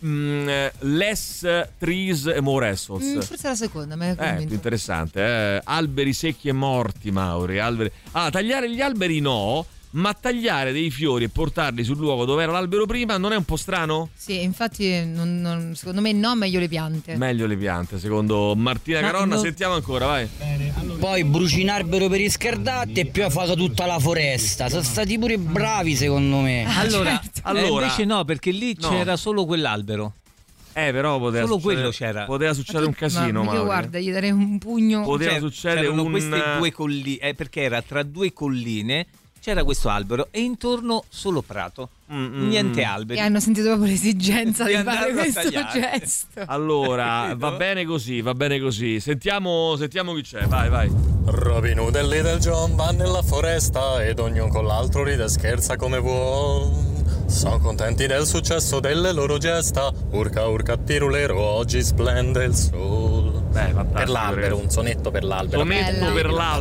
less trees e more assholes? Forse la seconda, ma è più interessante. Alberi secchi e morti, Mauri. Tagliare gli alberi no, ma tagliare dei fiori e portarli sul luogo dove era l'albero prima non è un po' strano? Sì, infatti secondo me no, meglio le piante. Meglio le piante, secondo Martina Caronna. Sentiamo ancora, vai. Poi bruci un albero per riscaldare e poi fa tutta la foresta. Sono stati pure bravi, secondo me. Allora, invece no, perché lì c'era solo quell'albero. Però quello c'era. Poteva succedere un casino, ma io guarda, gli darei un pugno. Poteva succedere queste due colline, perché era tra due colline. C'era questo albero e intorno solo prato, niente alberi. E hanno sentito proprio l'esigenza di fare questo gesto. Allora, va bene così. Sentiamo chi c'è, vai. Robin Hood e Little John vanno nella foresta ed ognuno con l'altro ride e scherza come vuol. Sono contenti del successo delle loro gesta. Urca urca pirulero, oggi splende il sol. Per l'albero, un sonetto per l'albero. Sonetto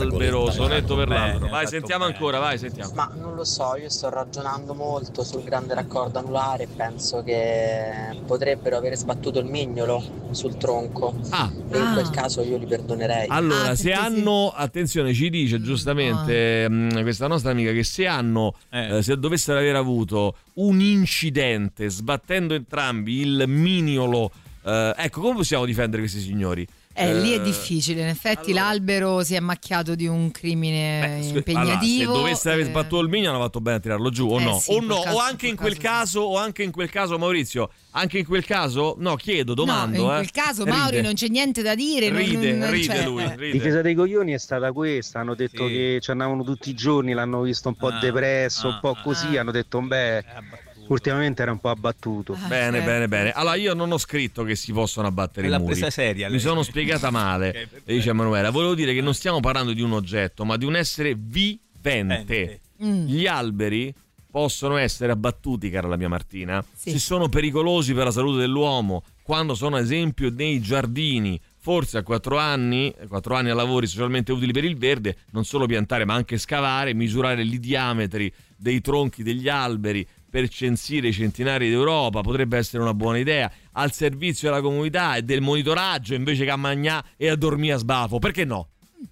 per l'albero. Vai, sentiamo ancora, vai, sentiamo. Ma non lo so, io sto ragionando molto sul grande raccordo anulare e penso che potrebbero aver sbattuto il mignolo sul tronco. E in quel caso io li perdonerei. Allora, se hanno, attenzione, ci dice giustamente questa nostra amica che se dovessero aver avuto un incidente sbattendo entrambi il mignolo, come possiamo difendere questi signori? Lì è difficile, in effetti l'albero si è macchiato di un crimine impegnativo. Se dovesse aver sbattuto il mignolo hanno fatto bene a tirarlo giù o no? Sì, o anche in quel caso, Maurizio, anche in quel caso, domando. No, in quel caso Mauri non c'è niente da dire. Ride lui. Difesa dei coglioni è stata questa, hanno detto che ci andavano tutti i giorni, l'hanno visto un po' depresso, un po' così, hanno detto ultimamente era un po' abbattuto. Bene. Allora io non ho scritto che si possono abbattere i muri. Presa seria. Mi sono spiegata male. Dice Emanuela, volevo dire che non stiamo parlando di un oggetto, ma di un essere vivente. Gli alberi possono essere abbattuti, cara la mia Martina, se sono pericolosi per la salute dell'uomo, quando sono ad esempio nei giardini. Forse a 4 anni a lavori socialmente utili per il verde, non solo piantare ma anche scavare, misurare i diametri dei tronchi degli alberi per censire i centenari d'Europa potrebbe essere una buona idea, al servizio della comunità e del monitoraggio invece che a mangiare e a dormire a sbafo, perché no?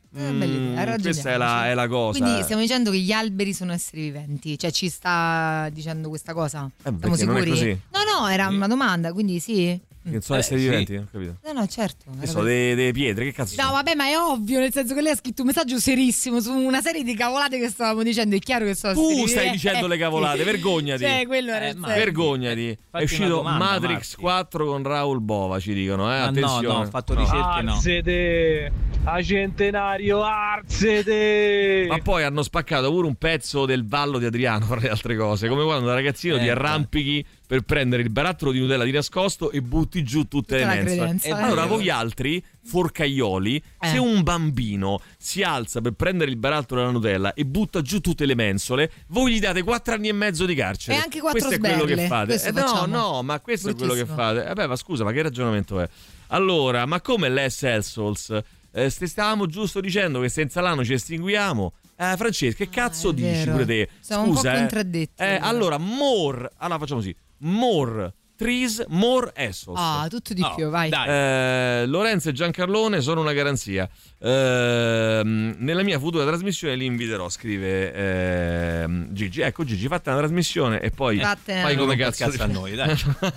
Questa è la cosa. Quindi stiamo dicendo che gli alberi sono esseri viventi, cioè ci sta dicendo questa cosa? Siamo sicuri? Non è così. No, era una domanda, quindi sì. Che sono esseri viventi, ho capito. No, certo. Che sono delle pietre, che cazzo sono? No, vabbè, ma è ovvio, nel senso che lei ha scritto un messaggio serissimo su una serie di cavolate che stavamo dicendo, è chiaro che sono tu stai dicendo le cavolate, vergognati. Quello era vergognati. È uscito Matrix 4 con Raul Bova, ci dicono, attenzione. No, ho fatto ricerche, Arzete, a centenario, arzete. Ma poi hanno spaccato pure un pezzo del Vallo di Adriano, fra le altre cose, come quando da ragazzino ti arrampichi per prendere il barattolo di Nutella di nascosto e butti giù tutte le mensole. Allora voi altri forcaioli, se un bambino si alza per prendere il barattolo della Nutella e butta giù tutte le mensole, voi gli date 4 anni e mezzo di carcere. E anche 4 questo sberle. È quello che fate. No, ma questo è quello che fate. Ma scusa, ma che ragionamento è? Allora, ma come less assholes? Stavamo giusto dicendo che senza l'anno ci estinguiamo. Francesca, che cazzo dici pure te? Siamo un po' contraddetti. Allora, allora facciamo così. More trees, more assholes. Tutto di più, vai. Lorenzo e Giancarlone sono una garanzia. Nella mia futura trasmissione li inviterò, scrive Gigi. Ecco Gigi, fate una trasmissione e poi fai come cazzo a noi, dai.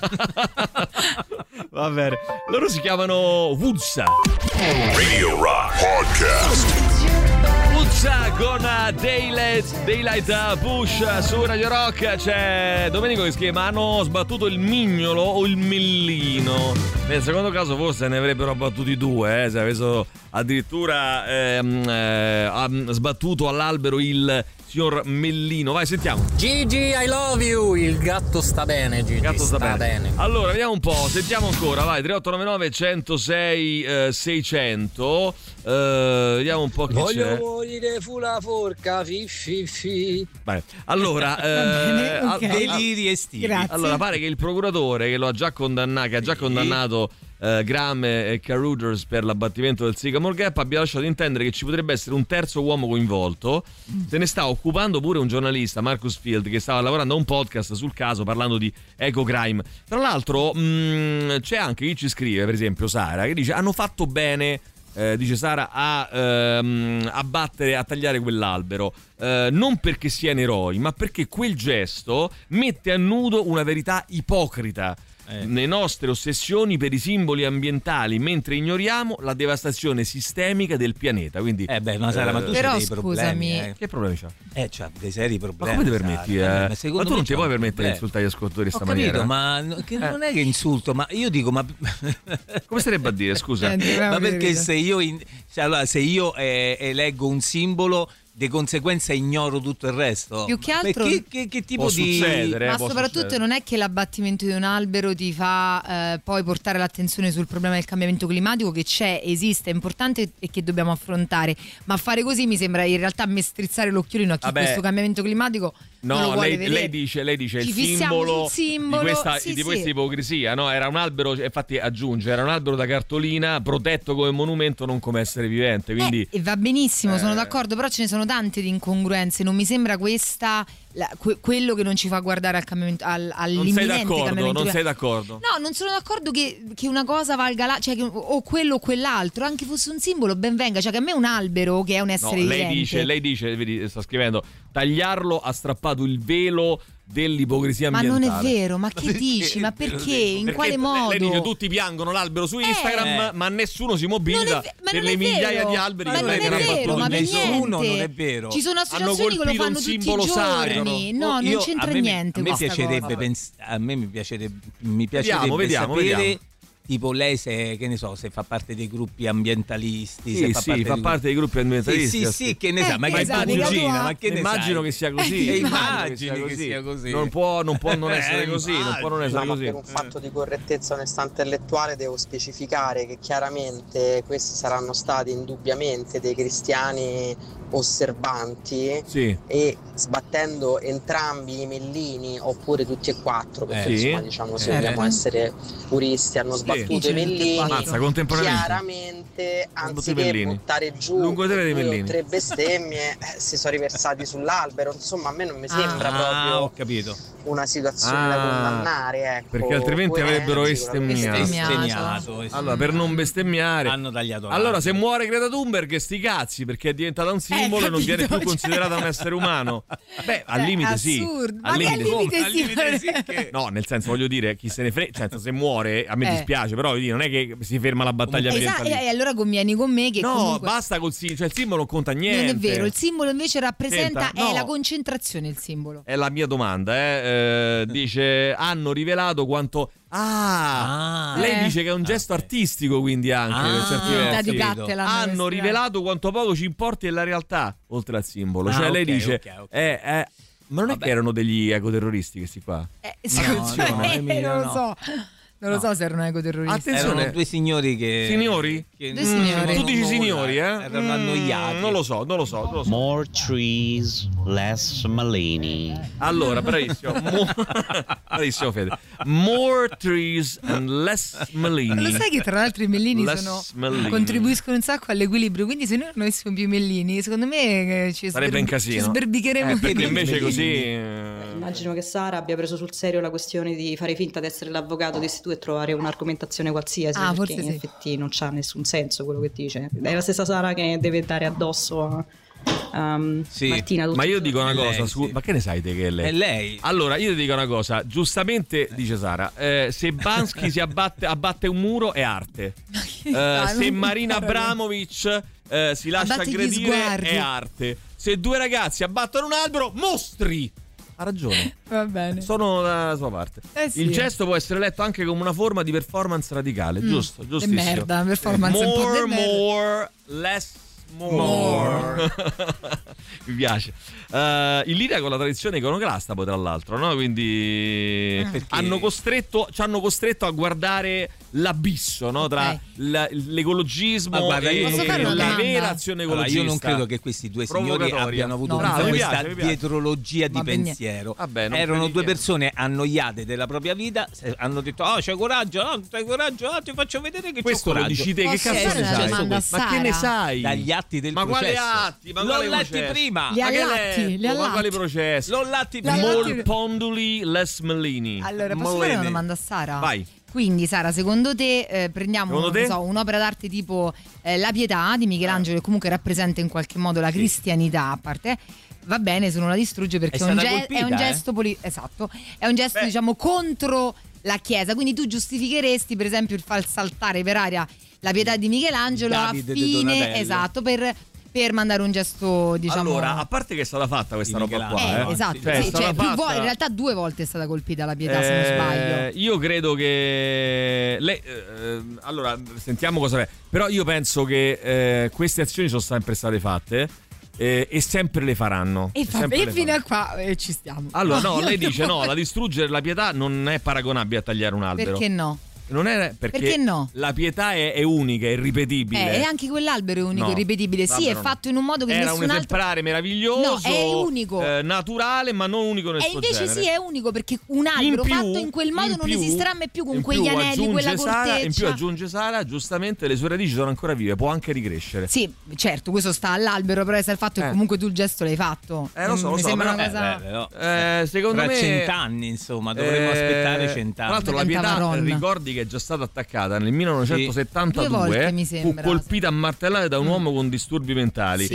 Va bene. Loro si chiamano Wuzza. Radio Rock Podcast. Con Daylight Push su Radio Rock. C'è Domenico che scrive: ma hanno sbattuto il mignolo o il millino? Nel secondo caso forse ne avrebbero abbattuti 2, se avessero addirittura sbattuto all'albero il signor Mellino. Vai, sentiamo. Gigi, I love you. Il gatto sta bene, Gigi. Gatto sta bene. Allora, vediamo un po', sentiamo ancora. Vai, 3899 106 600. Vediamo un po' che c'è. Voglio morire fu la forca, fi. Vai. Allora, deliri estivi. Allora, pare che il procuratore che lo ha già condannato Graham e Carruthers per l'abbattimento del Sycamore Gap abbia lasciato intendere che ci potrebbe essere un terzo uomo coinvolto. Se ne sta occupando pure un giornalista, Marcus Field, che stava lavorando a un podcast sul caso parlando di eco-crime. Tra l'altro c'è anche chi ci scrive, per esempio Sara, che dice hanno fatto bene, dice Sara, a battere, a tagliare quell'albero, non perché siano eroi, ma perché quel gesto mette a nudo una verità ipocrita. Le nostre ossessioni per i simboli ambientali, mentre ignoriamo la devastazione sistemica del pianeta. Quindi ma Sara, ma tu c'hai dei problemi. Che problemi c'ha? C'ha dei seri problemi. Ma come ti permetti? Ma tu non ti puoi permettere di insultare gli ascoltatori questa maniera? Ma non è che insulto, ma io dico, ma come sarebbe a dire, scusa? Ma perché se io eleggo un simbolo, di conseguenza ignoro tutto il resto? Più che altro che tipo di succedere, ma soprattutto non è che l'abbattimento di un albero ti fa poi portare l'attenzione sul problema del cambiamento climatico, che c'è, esiste, è importante e che dobbiamo affrontare, ma fare così mi sembra in realtà me strizzare l'occhiolino a chi questo cambiamento climatico non lo vuole vedere. Lei dice il simbolo di questa ipocrisia, no? Era un albero, infatti aggiunge, era un albero da cartolina protetto come monumento, non come essere vivente, quindi e va benissimo, sono d'accordo, però ce ne sono tante di incongruenze, non mi sembra questa quello che non ci fa guardare al cambiamento, all'imminente cambiamento. Non sei d'accordo? No, non sono d'accordo che una cosa valga cioè o quello o quell'altro, anche fosse un simbolo ben venga, cioè che a me un albero che è un essere vivente. Lei dice, vedi, sta scrivendo, tagliarlo ha strappato il velo dell'ipocrisia ambientale. Ma non è vero, ma che dici? Ma perché? In quale modo? Lei dice tutti piangono l'albero su Instagram, ma nessuno si mobilita per le migliaia di alberi che lei ha fatto. Ma nessuno, non è vero. Ci sono associazioni che lo fanno tutti i giorni. No, non c'entra niente. A me mi piacerebbe sapere. Tipo lei se fa parte dei gruppi ambientalisti, fa parte dei gruppi ambientalisti. Sì, che ne sa, ma che ma che immagino che sia così. Immagino che sia così. Non può non essere così, non può non essere così. Per un fatto di correttezza, onestà intellettuale devo specificare che chiaramente questi saranno stati indubbiamente dei cristiani osservanti e sbattendo entrambi i mellini oppure tutti e quattro, perché insomma diciamo se vogliamo essere puristi hanno sbattuto i mellini, chiaramente anziché buttare giù 3 bestemmie si sono riversati sull'albero, insomma a me non mi sembra proprio una situazione da condannare, ecco, perché altrimenti avrebbero bestemmiato. Allora per non bestemmiare hanno tagliato allora se muore Greta Thunberg sti cazzi, perché è diventata un simbolo e non viene più considerata un essere umano. Beh, al limite sì. Al limite sì. No, nel senso, voglio dire, chi se ne frega, cioè se muore a me dispiace, però non è che si ferma la battaglia ambientalista. E allora convieni con me che comunque basta col simbolo, cioè il simbolo non conta niente. Non è vero, il simbolo invece rappresenta è la concentrazione, il simbolo. È la mia domanda, dice hanno rivelato quanto lei dice che è un gesto artistico, quindi anche per certi versi hanno rivelato quanto poco ci importi della realtà oltre al simbolo, cioè lei dice ma non è che erano degli ecoterroristi questi qua? Non lo so se erano ecoterroristi. Attenzione, erano due signori che... Signori? Due signori. Tu dici signori, erano annoiati. Non lo so. More trees, less Mellini. Allora, bravissimo. Bravissimo Fede. More trees and less Mellini. Lo sai che tra l'altro i mellini contribuiscono un sacco all'equilibrio, quindi se noi non avessimo più i mellini, secondo me ci sberbicheremo. Perché invece così... Immagino che Sara abbia preso sul serio la questione di fare finta di essere l'avvocato di tu e trovare un'argomentazione qualsiasi, perché in effetti non c'ha nessun senso quello che dice. È la stessa Sara che deve dare addosso a Martina. Ma io dico una cosa, ma che ne sai te che è lei? È lei. Allora io ti dico una cosa, giustamente dice Sara, se Bansky si abbatte un muro è arte. Se Marina Abramovic si lascia aggredire è arte. Se due ragazzi abbattono un albero, mostri. Ha ragione. Va bene. Sono dalla sua parte. Sì. Il gesto può essere letto anche come una forma di performance radicale, giusto? Giustissimo. Che merda, performance more, less more. Mi piace. In linea con la tradizione iconoclasta, poi tra l'altro, no? Quindi ci hanno costretto a guardare l'abisso, no? Tra l'ecologismo e la vera azione ecologista. Io non credo che questi due signori abbiano avuto questa dietrologia di pensiero. Erano due persone annoiate della propria vita, hanno detto c'hai coraggio, no, c'hai coraggio, ti faccio vedere che questo c'ho lo dici te, che cazzo ne sai? Ma che ne sai? Dagli atti del processo. Quali atti? L'ho letti prima. Ma quali processi? L'ho letti prima. More Ponduli, less Mellini. Allora, posso fare una domanda a Sara? Vai. Quindi Sara, secondo te prendiamo un'opera d'arte tipo La Pietà di Michelangelo, che comunque rappresenta in qualche modo la cristianità, a parte, va bene se non la distrugge perché è un gesto esatto, è un gesto diciamo contro la Chiesa, quindi tu giustificheresti per esempio il far saltare per aria La Pietà di Michelangelo a fine, esatto, per mandare un gesto, diciamo. Allora, a parte che è stata fatta questa roba qua, esatto, in realtà 2 volte è stata colpita La Pietà, se non sbaglio. Io credo che lei allora, sentiamo cosa è. Però io penso che queste azioni sono sempre state fatte. E sempre le faranno. E fino a qua ci stiamo. Allora, no, lei dice no, la distruggere la pietà non è paragonabile a tagliare un albero. Perché no? Non è perché no? La pietà è unica, è irripetibile. E anche quell'albero è unico, irripetibile. Sì, è fatto in un modo che era nessun altro. Era un esemplare meraviglioso. No, è unico. Naturale, ma non unico nel suo genere. E invece sì, è unico perché un albero fatto in quel modo non esisterà mai più con quegli anelli, quella corteccia. In più aggiunge Sara, giustamente le sue radici sono ancora vive, può anche ricrescere. Sì, certo, questo sta all'albero, però è il fatto che comunque tu il gesto l'hai fatto. Lo so, sembra una cosa. Secondo me 100 anni, insomma, dovremmo aspettare 100 anni. Tra l'altro la Pietà, ricordi che è già stata attaccata nel 1972, fu colpita a martellate da un uomo con disturbi mentali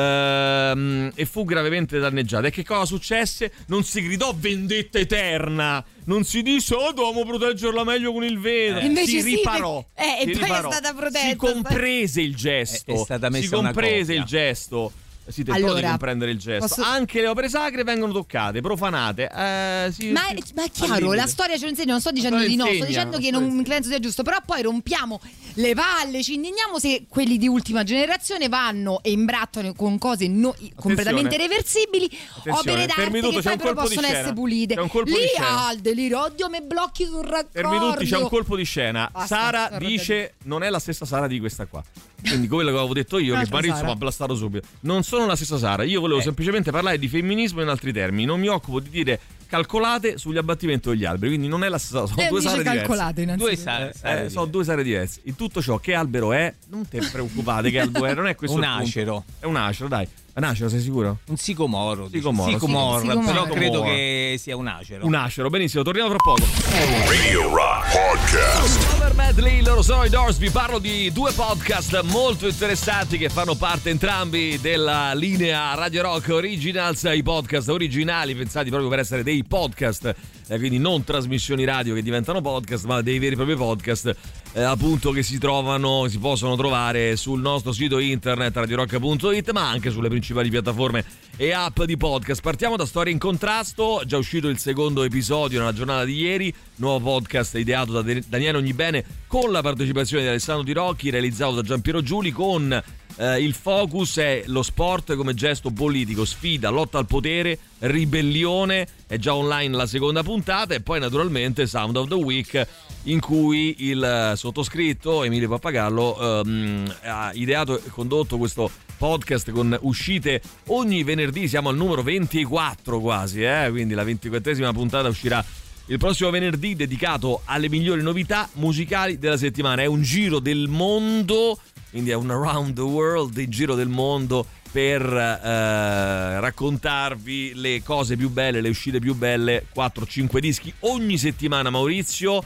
e fu gravemente danneggiata. E che cosa successe? Non si gridò vendetta eterna, non si disse dobbiamo proteggerla meglio con il vetro, si riparò e poi è stata protetta, si comprese il gesto, è stata messa una copia. Il gesto. Si tentò di comprendere il gesto. Anche le opere sacre vengono toccate, profanate. Ma è chiaro, la storia ce lo insegna. Non sto dicendo di no, sto dicendo che non penso sia giusto. Però poi rompiamo le palle, ci indigniamo se quelli di ultima generazione vanno e imbrattano con cose completamente reversibili. Opere d'arte che poi però possono essere pulite. Lì al delirio, oddio, me blocchi sul raccordo. Fermi tutti, c'è un colpo di scena. Sara dice non è la stessa Sara di questa qua. Quindi quello che avevo detto io, che Maurizio mi ha blastato subito. Non sono la stessa Sara, io volevo semplicemente parlare di femminismo in altri termini. Non mi occupo di dire calcolate sugli abbattimenti degli alberi, quindi non è la stessa. Sono due Sare diverse. Sono 2 Sare diverse. In tutto ciò, che albero è? Non te preoccupate che albero è, non è questo un acero. È un acero, dai. Un acero, sei sicuro? Un sicomoro. Sicomoro, però credo che sia un acero. Un acero, benissimo, torniamo tra poco. Radio Rock Podcast. Over Medley, loro sono i Doors. Vi parlo di 2 podcast molto interessanti che fanno parte entrambi della linea Radio Rock Originals. I podcast originali pensati proprio per essere dei podcast, quindi non trasmissioni radio che diventano podcast, ma dei veri e propri podcast, appunto, che si possono trovare sul nostro sito internet radiorock.it, ma anche sulle principali piattaforme e app di podcast. Partiamo da Storie in Contrasto, già uscito il secondo episodio nella giornata di ieri, nuovo podcast ideato da Daniele Ognibene con la partecipazione di Alessandro Di Rocchi, realizzato da Giampiero Giuli, con il focus è lo sport come gesto politico, sfida, lotta al potere, ribellione. È già online la seconda puntata, e poi naturalmente Sound of the Week, in cui il sottoscritto Emilio Pappagallo ha ideato e condotto questo podcast con uscite ogni venerdì. Siamo al numero 24 quasi, quindi la 24esima puntata uscirà il prossimo venerdì, dedicato alle migliori novità musicali della settimana. È un giro del mondo, quindi è un around the world, il giro del mondo, per raccontarvi le cose più belle, le uscite più belle, 4-5 dischi ogni settimana, Maurizio,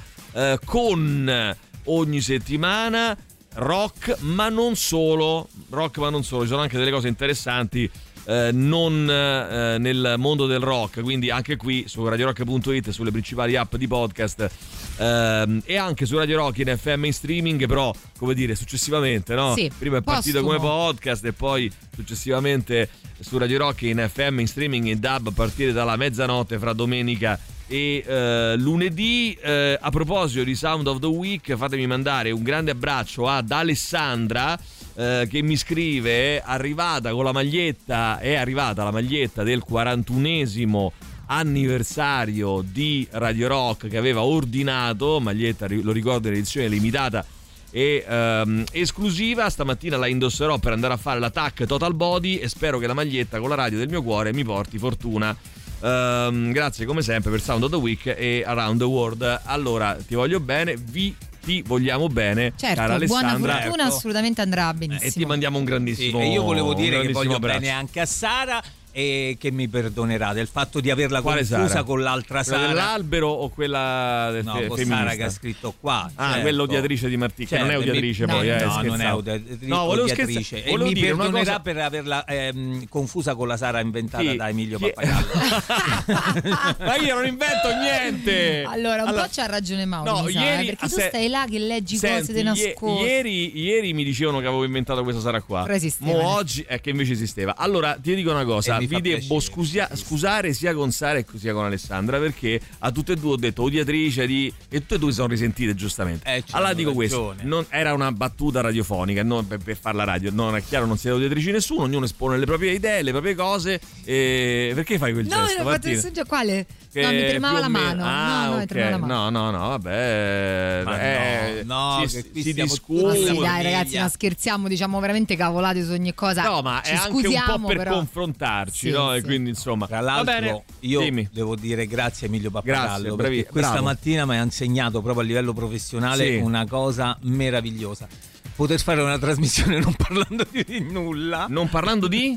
con ogni settimana rock, ma non solo, ci sono anche delle cose interessanti non nel mondo del rock, quindi anche qui su radiorock.it, sulle principali app di podcast e anche su Radio Rock in FM in streaming, però come dire successivamente, no? Sì, prima è partito come podcast e poi successivamente su Radio Rock in FM in streaming in DAB a partire dalla mezzanotte fra domenica e lunedì. A proposito di Sound of the Week, fatemi mandare un grande abbraccio ad Alessandra che mi scrive: è arrivata la maglietta del 41esimo anniversario di Radio Rock che aveva ordinato, maglietta, lo ricordo, in edizione limitata e esclusiva. Stamattina la indosserò per andare a fare l'attack Total Body e spero che la maglietta con la radio del mio cuore mi porti fortuna. Grazie come sempre per Sound of the Week e Around the World. Allora, ti voglio bene, ti vogliamo bene, certo, cara Alessandra. Buona fortuna, assolutamente andrà benissimo. E ti mandiamo un grandissimo e io volevo dire che voglio abbraccio. Bene anche a Sara e che mi perdonerà del fatto di averla confusa Sara? con l'altra quella Sara dell'albero o quella con femminista? Sara che ha scritto qua, certo. Quella odiatrice di Martì, che non è odiatrice poi, no, non è odiatrice, e mi perdonerà per averla confusa con la Sara inventata da Emilio Pappagallo. Ma io non invento niente. Allora un po' c'ha ragione Mauro, ieri, perché tu stai là che leggi cose di nascosto. Ieri mi dicevano che avevo inventato questa Sara qua, oggi è che invece esisteva. Allora ti dico una cosa, vi devo scusare sia con Sara e sia con Alessandra, perché a tutte e due ho detto odiatrice di, e tutte e due sono risentite giustamente. Allora dico questo, non era una battuta radiofonica, non per fare la radio, non è chiaro, non siete odiatrici nessuno, ognuno espone le proprie idee, le proprie cose. Perché fai quel gesto? No, fatto quale? No, mi tremava la mano. Mi tremava la mano. No, vabbè. Si discute. Sì, dai ragazzi, ma scherziamo, diciamo veramente cavolate su ogni cosa. No, ma è anche un po' per confrontarci, no? E quindi insomma, tra l'altro io devo dire grazie a Emilio Pappagallo, perché questa mattina mi ha insegnato proprio a livello professionale una cosa meravigliosa: poter fare una trasmissione non parlando di nulla. Non parlando di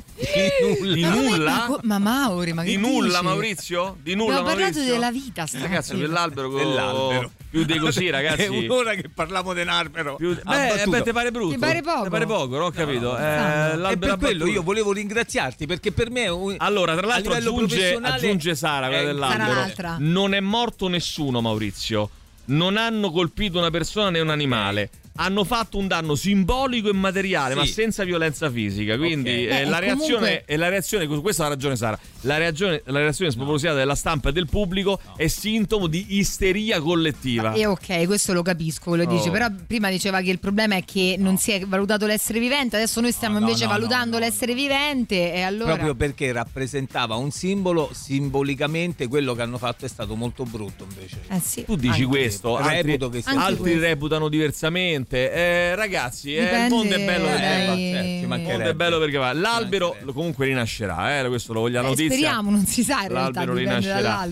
nulla? Ma Mauri, ma che di nulla, Maurizio? Di nulla, Abbiamo parlato della vita, ragazzi, dell'albero. Più di così, ragazzi. È un'ora che parliamo dell'albero. Te pare brutto. Ti pare poco? Ti pare poco, ho capito. E per quello io volevo ringraziarti, perché per me è allora, tra l'altro aggiunge Sara, quella dell'albero. Non è morto nessuno, Maurizio. Non hanno colpito una persona né un animale. Hanno fatto un danno simbolico e materiale, ma senza violenza fisica. Quindi la reazione, questa ha ragione Sara, la reazione spropositata della stampa e del pubblico è sintomo di isteria collettiva. E ok, questo lo capisco, quello dice, però prima diceva che il problema è che non si è valutato l'essere vivente, adesso noi stiamo invece valutando l'essere vivente, e allora proprio perché rappresentava un simbolo, simbolicamente quello che hanno fatto è stato molto brutto invece. Sì. Tu dici questo, altri reputano diversamente. Ragazzi, il mondo è bello il mondo è bello perché va. L'albero comunque rinascerà, questo lo voglio notizia. Speriamo, non si sa in realtà, l'albero rinascerà.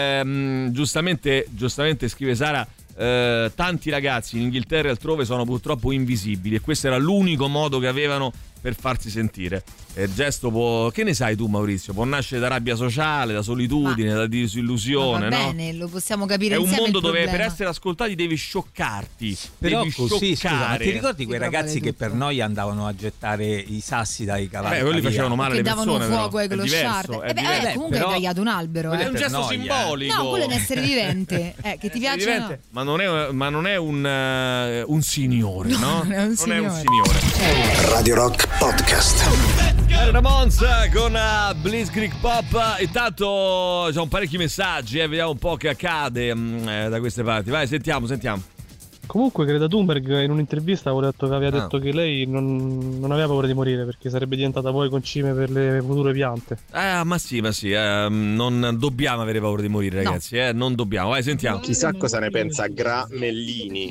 Giustamente scrive Sara, tanti ragazzi in Inghilterra e altrove sono purtroppo invisibili, e questo era l'unico modo che avevano per farsi sentire. Il gesto può, che ne sai tu Maurizio, può nascere da rabbia sociale, da solitudine, da disillusione, va bene, lo possiamo capire insieme. È un mondo dove per essere ascoltati devi scioccarti. Però devi così, scusa, ma ti ricordi quei ragazzi tutto che per noi andavano a gettare i sassi dai cavalli? Quelli facevano male alle persone, davano fuoco ai clochard. Comunque hai tagliato un albero. È un gesto simbolico. No, quello è un essere vivente, che ti piace, no? Ma non è un signore, no? Non è un signore. Radio Rock Podcast. Ramones con Blitzkrieg Pop. Intanto c'è parecchi messaggi, vediamo un po' che accade da queste parti. Vai, sentiamo. Comunque Greta Thunberg in un'intervista aveva detto che che lei non aveva paura di morire, perché sarebbe diventata poi concime per le future piante. Ma sì, non dobbiamo avere paura di morire, ragazzi, non dobbiamo. Vai, sentiamo. Chissà cosa ne pensa Gramellini.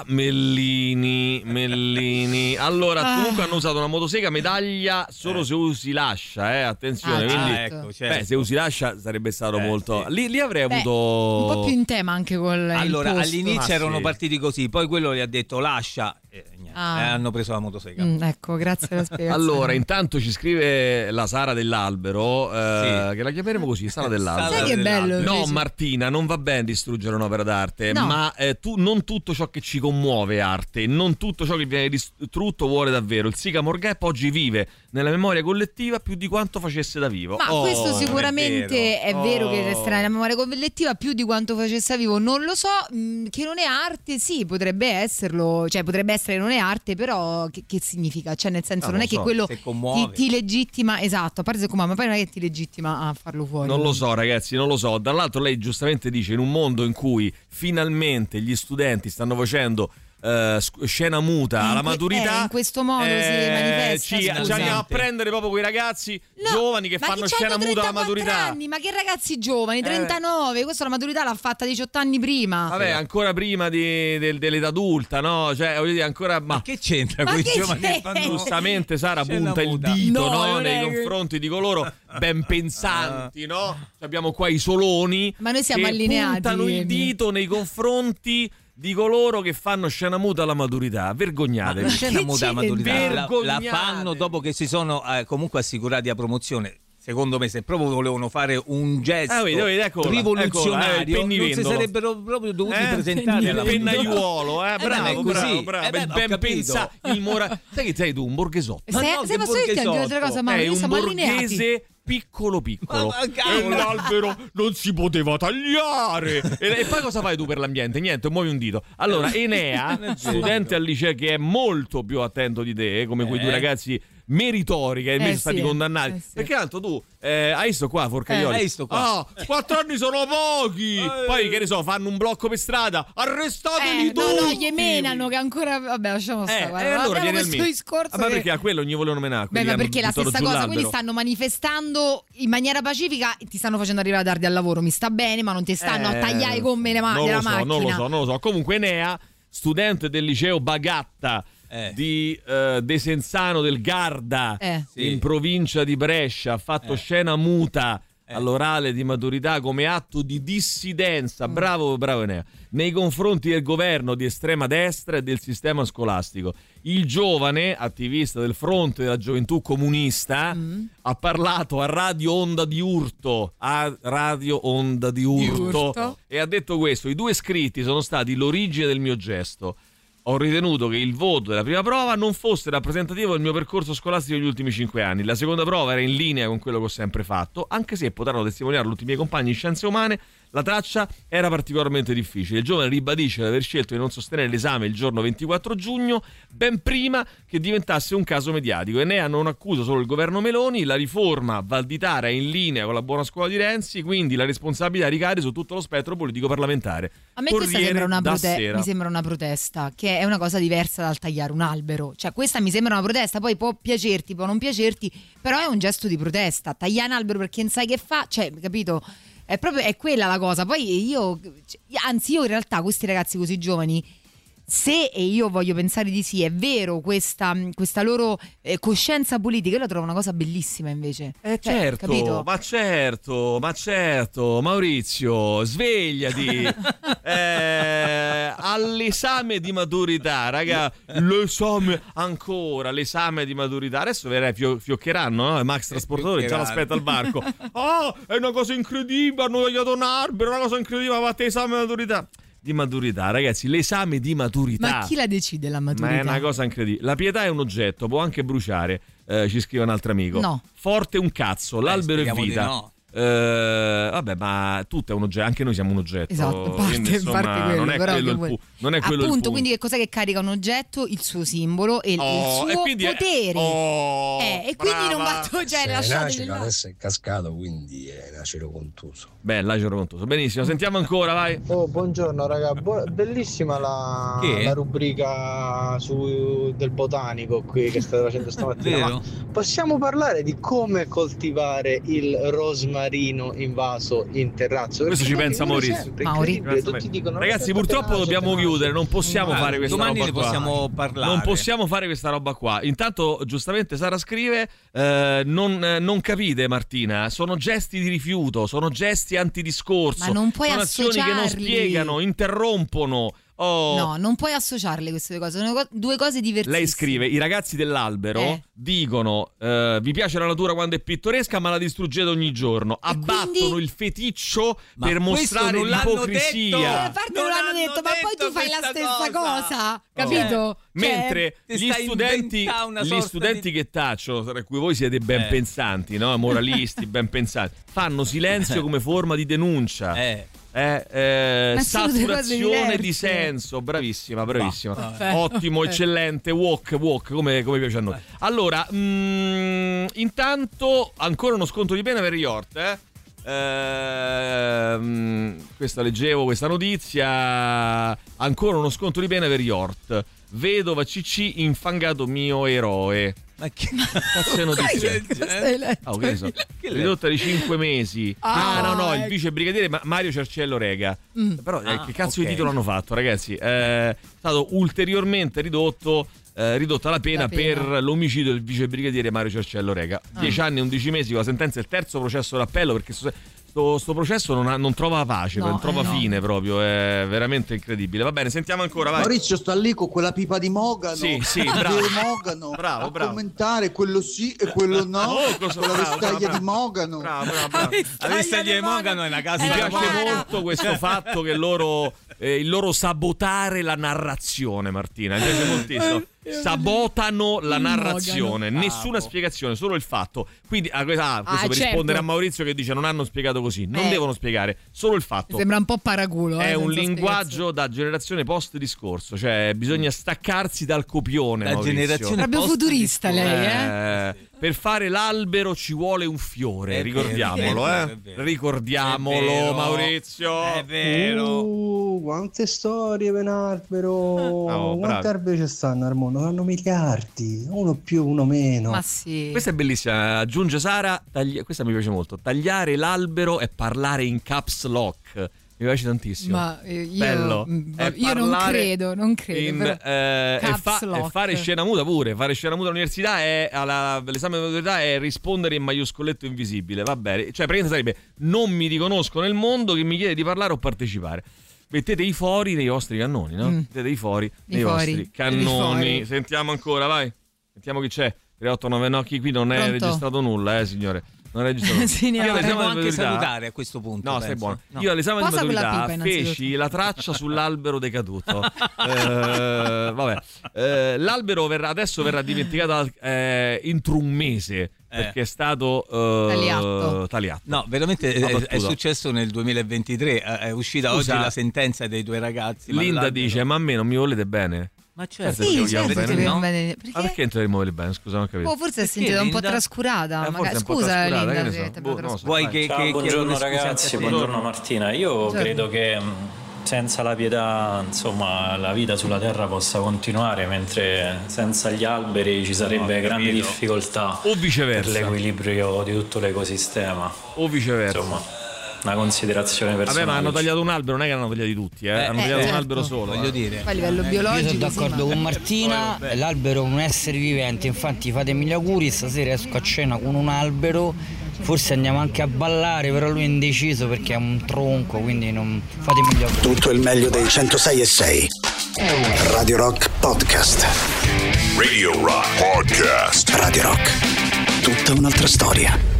Allora, comunque hanno usato una motosega medaglia solo se usi l'ascia, attenzione, quindi ecco, certo. Se usi l'ascia sarebbe stato molto lì avrei avuto un po' più in tema anche con allora all'inizio erano partiti così, poi quello gli ha detto l'ascia, hanno preso la motosega. Ecco, grazie per la spiegazione. Allora, intanto ci scrive la Sara dell'albero, che la chiameremo così, Sara dell'albero. Sai che bello? No, Martina, non va bene distruggere un'opera d'arte, ma non tutto ciò che ci commuove è arte, non tutto ciò che viene distrutto vuole davvero. Il Sycamore Gap oggi vive nella memoria collettiva più di quanto facesse da vivo. Ma questo sicuramente è vero che resterà nella memoria collettiva più di quanto facesse da vivo. Non lo so, che non è arte, sì, potrebbe esserlo, cioè potrebbe essere che non è arte, però che significa? Cioè nel senso non è che quello ti legittima, esatto, a parte se commuove, ma poi non è che ti legittima a farlo fuori. Non lo so ragazzi, non lo so. Dall'altro lei giustamente dice, in un mondo in cui finalmente gli studenti stanno facendo scena muta alla maturità, in questo modo si manifesta. Ci andiamo a prendere proprio quei ragazzi giovani che fanno scena muta alla maturità. Anni, ma che ragazzi giovani, 39, questo la maturità l'ha fatta 18 anni prima. Vabbè, ancora prima dell'età adulta, no? Cioè, voglio dire, ancora. Ma che c'entra con i giovani che fanno? Giustamente Sara punta il dito nei confronti di coloro ben pensanti, no? Abbiamo qua i soloni. Ma noi siamo che allineati. Puntano il dito nei confronti di coloro che fanno scena muta alla maturità. Vergognatevi. La scena muta alla maturità la fanno dopo che si sono comunque assicurati a promozione. Secondo me, se proprio volevano fare un gesto rivoluzionario, non si sarebbero proprio dovuti presentare alla pennaiuolo, bravo, ben pensato. Sai che sei tu, un borghesotto? Se posso dirti anche un'altra cosa, ma un borghese piccolo e l'albero non si poteva tagliare. E poi cosa fai tu per l'ambiente? Niente, muovi un dito. Allora Enea, studente al liceo che è molto più attento di te, come quei due ragazzi meritori che invece stati condannati, perché tanto tu hai visto qua Forcaioli, hai visto qua 4 anni sono pochi, poi che ne so, fanno un blocco per strada, arrestateli tutti. No, gli menano che ancora, vabbè, lasciamo stare, allora viene questo discorso ma perché a quello gli volevano menare? Ma perché la stessa cosa, quelli stanno manifestando in maniera pacifica, ti stanno facendo arrivare tardi al lavoro, mi sta bene, ma non ti stanno a tagliare le gomme della macchina. Non lo so. Comunque Enea, studente del liceo Bagatta di Desenzano del Garda, in provincia di Brescia, ha fatto scena muta all'orale di maturità come atto di dissidenza, bravo Enea, nei confronti del governo di estrema destra e del sistema scolastico. Il giovane attivista del fronte della gioventù comunista ha parlato a Radio Onda di Urto, e ha detto questo: i 2 scritti sono stati l'origine del mio gesto. Ho ritenuto che il voto della prima prova non fosse rappresentativo del mio percorso scolastico degli ultimi 5 anni. La seconda prova era in linea con quello che ho sempre fatto, anche se poterono testimoniarlo tutti i miei compagni in scienze umane. La traccia era particolarmente difficile. Il giovane ribadisce di aver scelto di non sostenere l'esame il giorno 24 giugno, ben prima che diventasse un caso mediatico. Enea non accusa solo il governo Meloni, la riforma Valditara è in linea con la buona scuola di Renzi, quindi la responsabilità ricade su tutto lo spettro politico parlamentare. A me questa mi sembra una protesta, che è una cosa diversa dal tagliare un albero. Cioè questa mi sembra una protesta, poi può piacerti, può non piacerti, però è un gesto di protesta. Tagliare un albero perché non sai che fa, cioè, capito? È quella la cosa. Poi io in realtà questi ragazzi così giovani, se, e io voglio pensare di sì, è vero questa loro coscienza politica, io la trovo una cosa bellissima invece. Certo, capito? ma certo, Maurizio, svegliati. All'esame di maturità, raga, l'esame di maturità. Adesso fioccheranno, no? Max trasportatore già l'aspetta al varco. È una cosa incredibile, hanno tagliato un albero, una cosa incredibile, ha fatto l'esame di maturità, ragazzi, l'esame di maturità. Ma chi la decide la maturità? Ma è una cosa incredibile. La pietà è un oggetto, può anche bruciare, ci scrive un altro amico. No. Forte un cazzo, l'albero è vita. No. Vabbè, ma tutto è un oggetto, anche noi siamo un oggetto. Esatto, quindi, insomma, quello, non è però quello non è quello appunto, quindi che cos'è che carica un oggetto? Il suo simbolo e il suo potere. E quindi non va, cioè, lasciate adesso è cascato, quindi è acero contuso. Beh, l'acero contuso. Benissimo, sentiamo ancora, vai. Buongiorno raga, bellissima la rubrica del botanico qui che state facendo stamattina. Ma possiamo parlare di come coltivare il rosmarino in vaso in terrazzo? Questo ci pensa Maurizio. Ragazzi, purtroppo dobbiamo chiudere, non possiamo fare questa roba qua. Possiamo parlare. Non possiamo fare questa roba qua. Intanto, giustamente Sara scrive: non capite, Martina, sono gesti di rifiuto, sono gesti antidiscorso, ma non puoi sono azioni che non spiegano, interrompono. No, non puoi associarle queste due cose, sono due cose diverse. Lei scrive: i ragazzi dell'albero dicono vi piace la natura quando è pittoresca ma la distruggete ogni giorno, abbattono il feticcio per mostrare l'ipocrisia. A parte non l'hanno detto, ma poi tu fai la stessa cosa, capito? Mentre gli studenti che taccio, tra cui voi siete ben pensanti, no? Moralisti, ben pensanti, fanno silenzio come forma di denuncia. Saturazione di senso. Bravissima. Ottimo, eccellente. Walk come piace a noi. Allora, intanto ancora uno sconto di pena per Riort, questa leggevo, questa notizia. Ancora uno sconto di pena per Riort. Vedova CC, infangato mio eroe. Ma che cazzo è notizia? Che so. Ridotta di 5 mesi. No, il vice brigadiere Mario Cerciello Rega. Però che cazzo di titolo hanno fatto, ragazzi? È stato ulteriormente ridotta la pena per l'omicidio del vice brigadiere Mario Cerciello Rega. 10 anni e 11 mesi con la sentenza, il terzo processo d'appello, perché sto processo non trova pace, non trova fine proprio, è veramente incredibile. Va bene, sentiamo ancora, vai. Maurizio sta lì con quella pipa di Mogano. Sì, bravo. Mogano, bravo. Commentare quello sì e quello no. Con la vestaglia di Mogano. Bravo. La vestaglia di Mogano è una casa. Mi piace molto questo fatto che il loro sabotare la narrazione, Martina, mi piace moltissimo. Sabotano la narrazione, nessuna spiegazione, solo il fatto. Quindi questo per rispondere a Maurizio che dice non hanno spiegato così, non devono spiegare, solo il fatto. Sembra un po' paraculo. È un linguaggio da generazione post discorso, cioè bisogna staccarsi dal copione. La generazione proprio futurista lei, Per fare l'albero ci vuole un fiore, ricordiamolo, ricordiamolo, Maurizio. È vero. Quante storie per un albero. Quanti alberi ci stanno al mondo? Hanno miliardi, uno più, uno meno. Ma sì. Questa è bellissima, aggiunge Sara, questa mi piace molto. Tagliare l'albero e parlare in caps lock. Mi piace tantissimo. Ma bello. Io non credo. E fare scena muta pure. Fare scena muta all'università l'esame di maturità è rispondere in maiuscoletto invisibile. Va bene. Cioè, praticamente sarebbe: non mi riconosco nel mondo, che mi chiede di parlare o partecipare. Mettete i fori nei vostri cannoni, no? Mettete i fori nei vostri cannoni. Sentiamo ancora, vai. Sentiamo chi c'è. 3899, no, chi qui non è registrato nulla, signore. Non è registrato. Io devo anche salutare a questo punto. No, stai buono. No. Io all'esame di maturità feci la traccia sull'albero decaduto. L'albero adesso verrà dimenticato entro un mese. Perché è stato tagliato. No, veramente è successo nel 2023. È uscita oggi la sentenza dei due ragazzi. Linda dice: ma a me non mi volete bene? Ma certo, bene, no? Perché non ti voglio bene? Scusa, non ho capito. Forse è sentita un po' trascurata. Magari. Scusa, Linda. Vuoi che buongiorno ragazzi, buongiorno Martina. Io credo che senza la pietà, insomma, la vita sulla terra possa continuare, mentre senza gli alberi ci sarebbe grande difficoltà o viceversa per l'equilibrio di tutto l'ecosistema. O viceversa. Insomma, una considerazione personale. Vabbè, ma hanno tagliato un albero, non è che hanno tagliati tutti, hanno tagliato un albero solo. Voglio dire. A livello biologico. Io sono d'accordo con Martina, l'albero è un essere vivente, infatti fatemi gli auguri, stasera esco a cena con un albero, forse andiamo anche a ballare, però lui è indeciso perché è un tronco, quindi non fatemi gli auguri. Tutto il meglio dei 106.6 Radio Rock Podcast. Radio Rock Podcast. Radio Rock, tutta un'altra storia.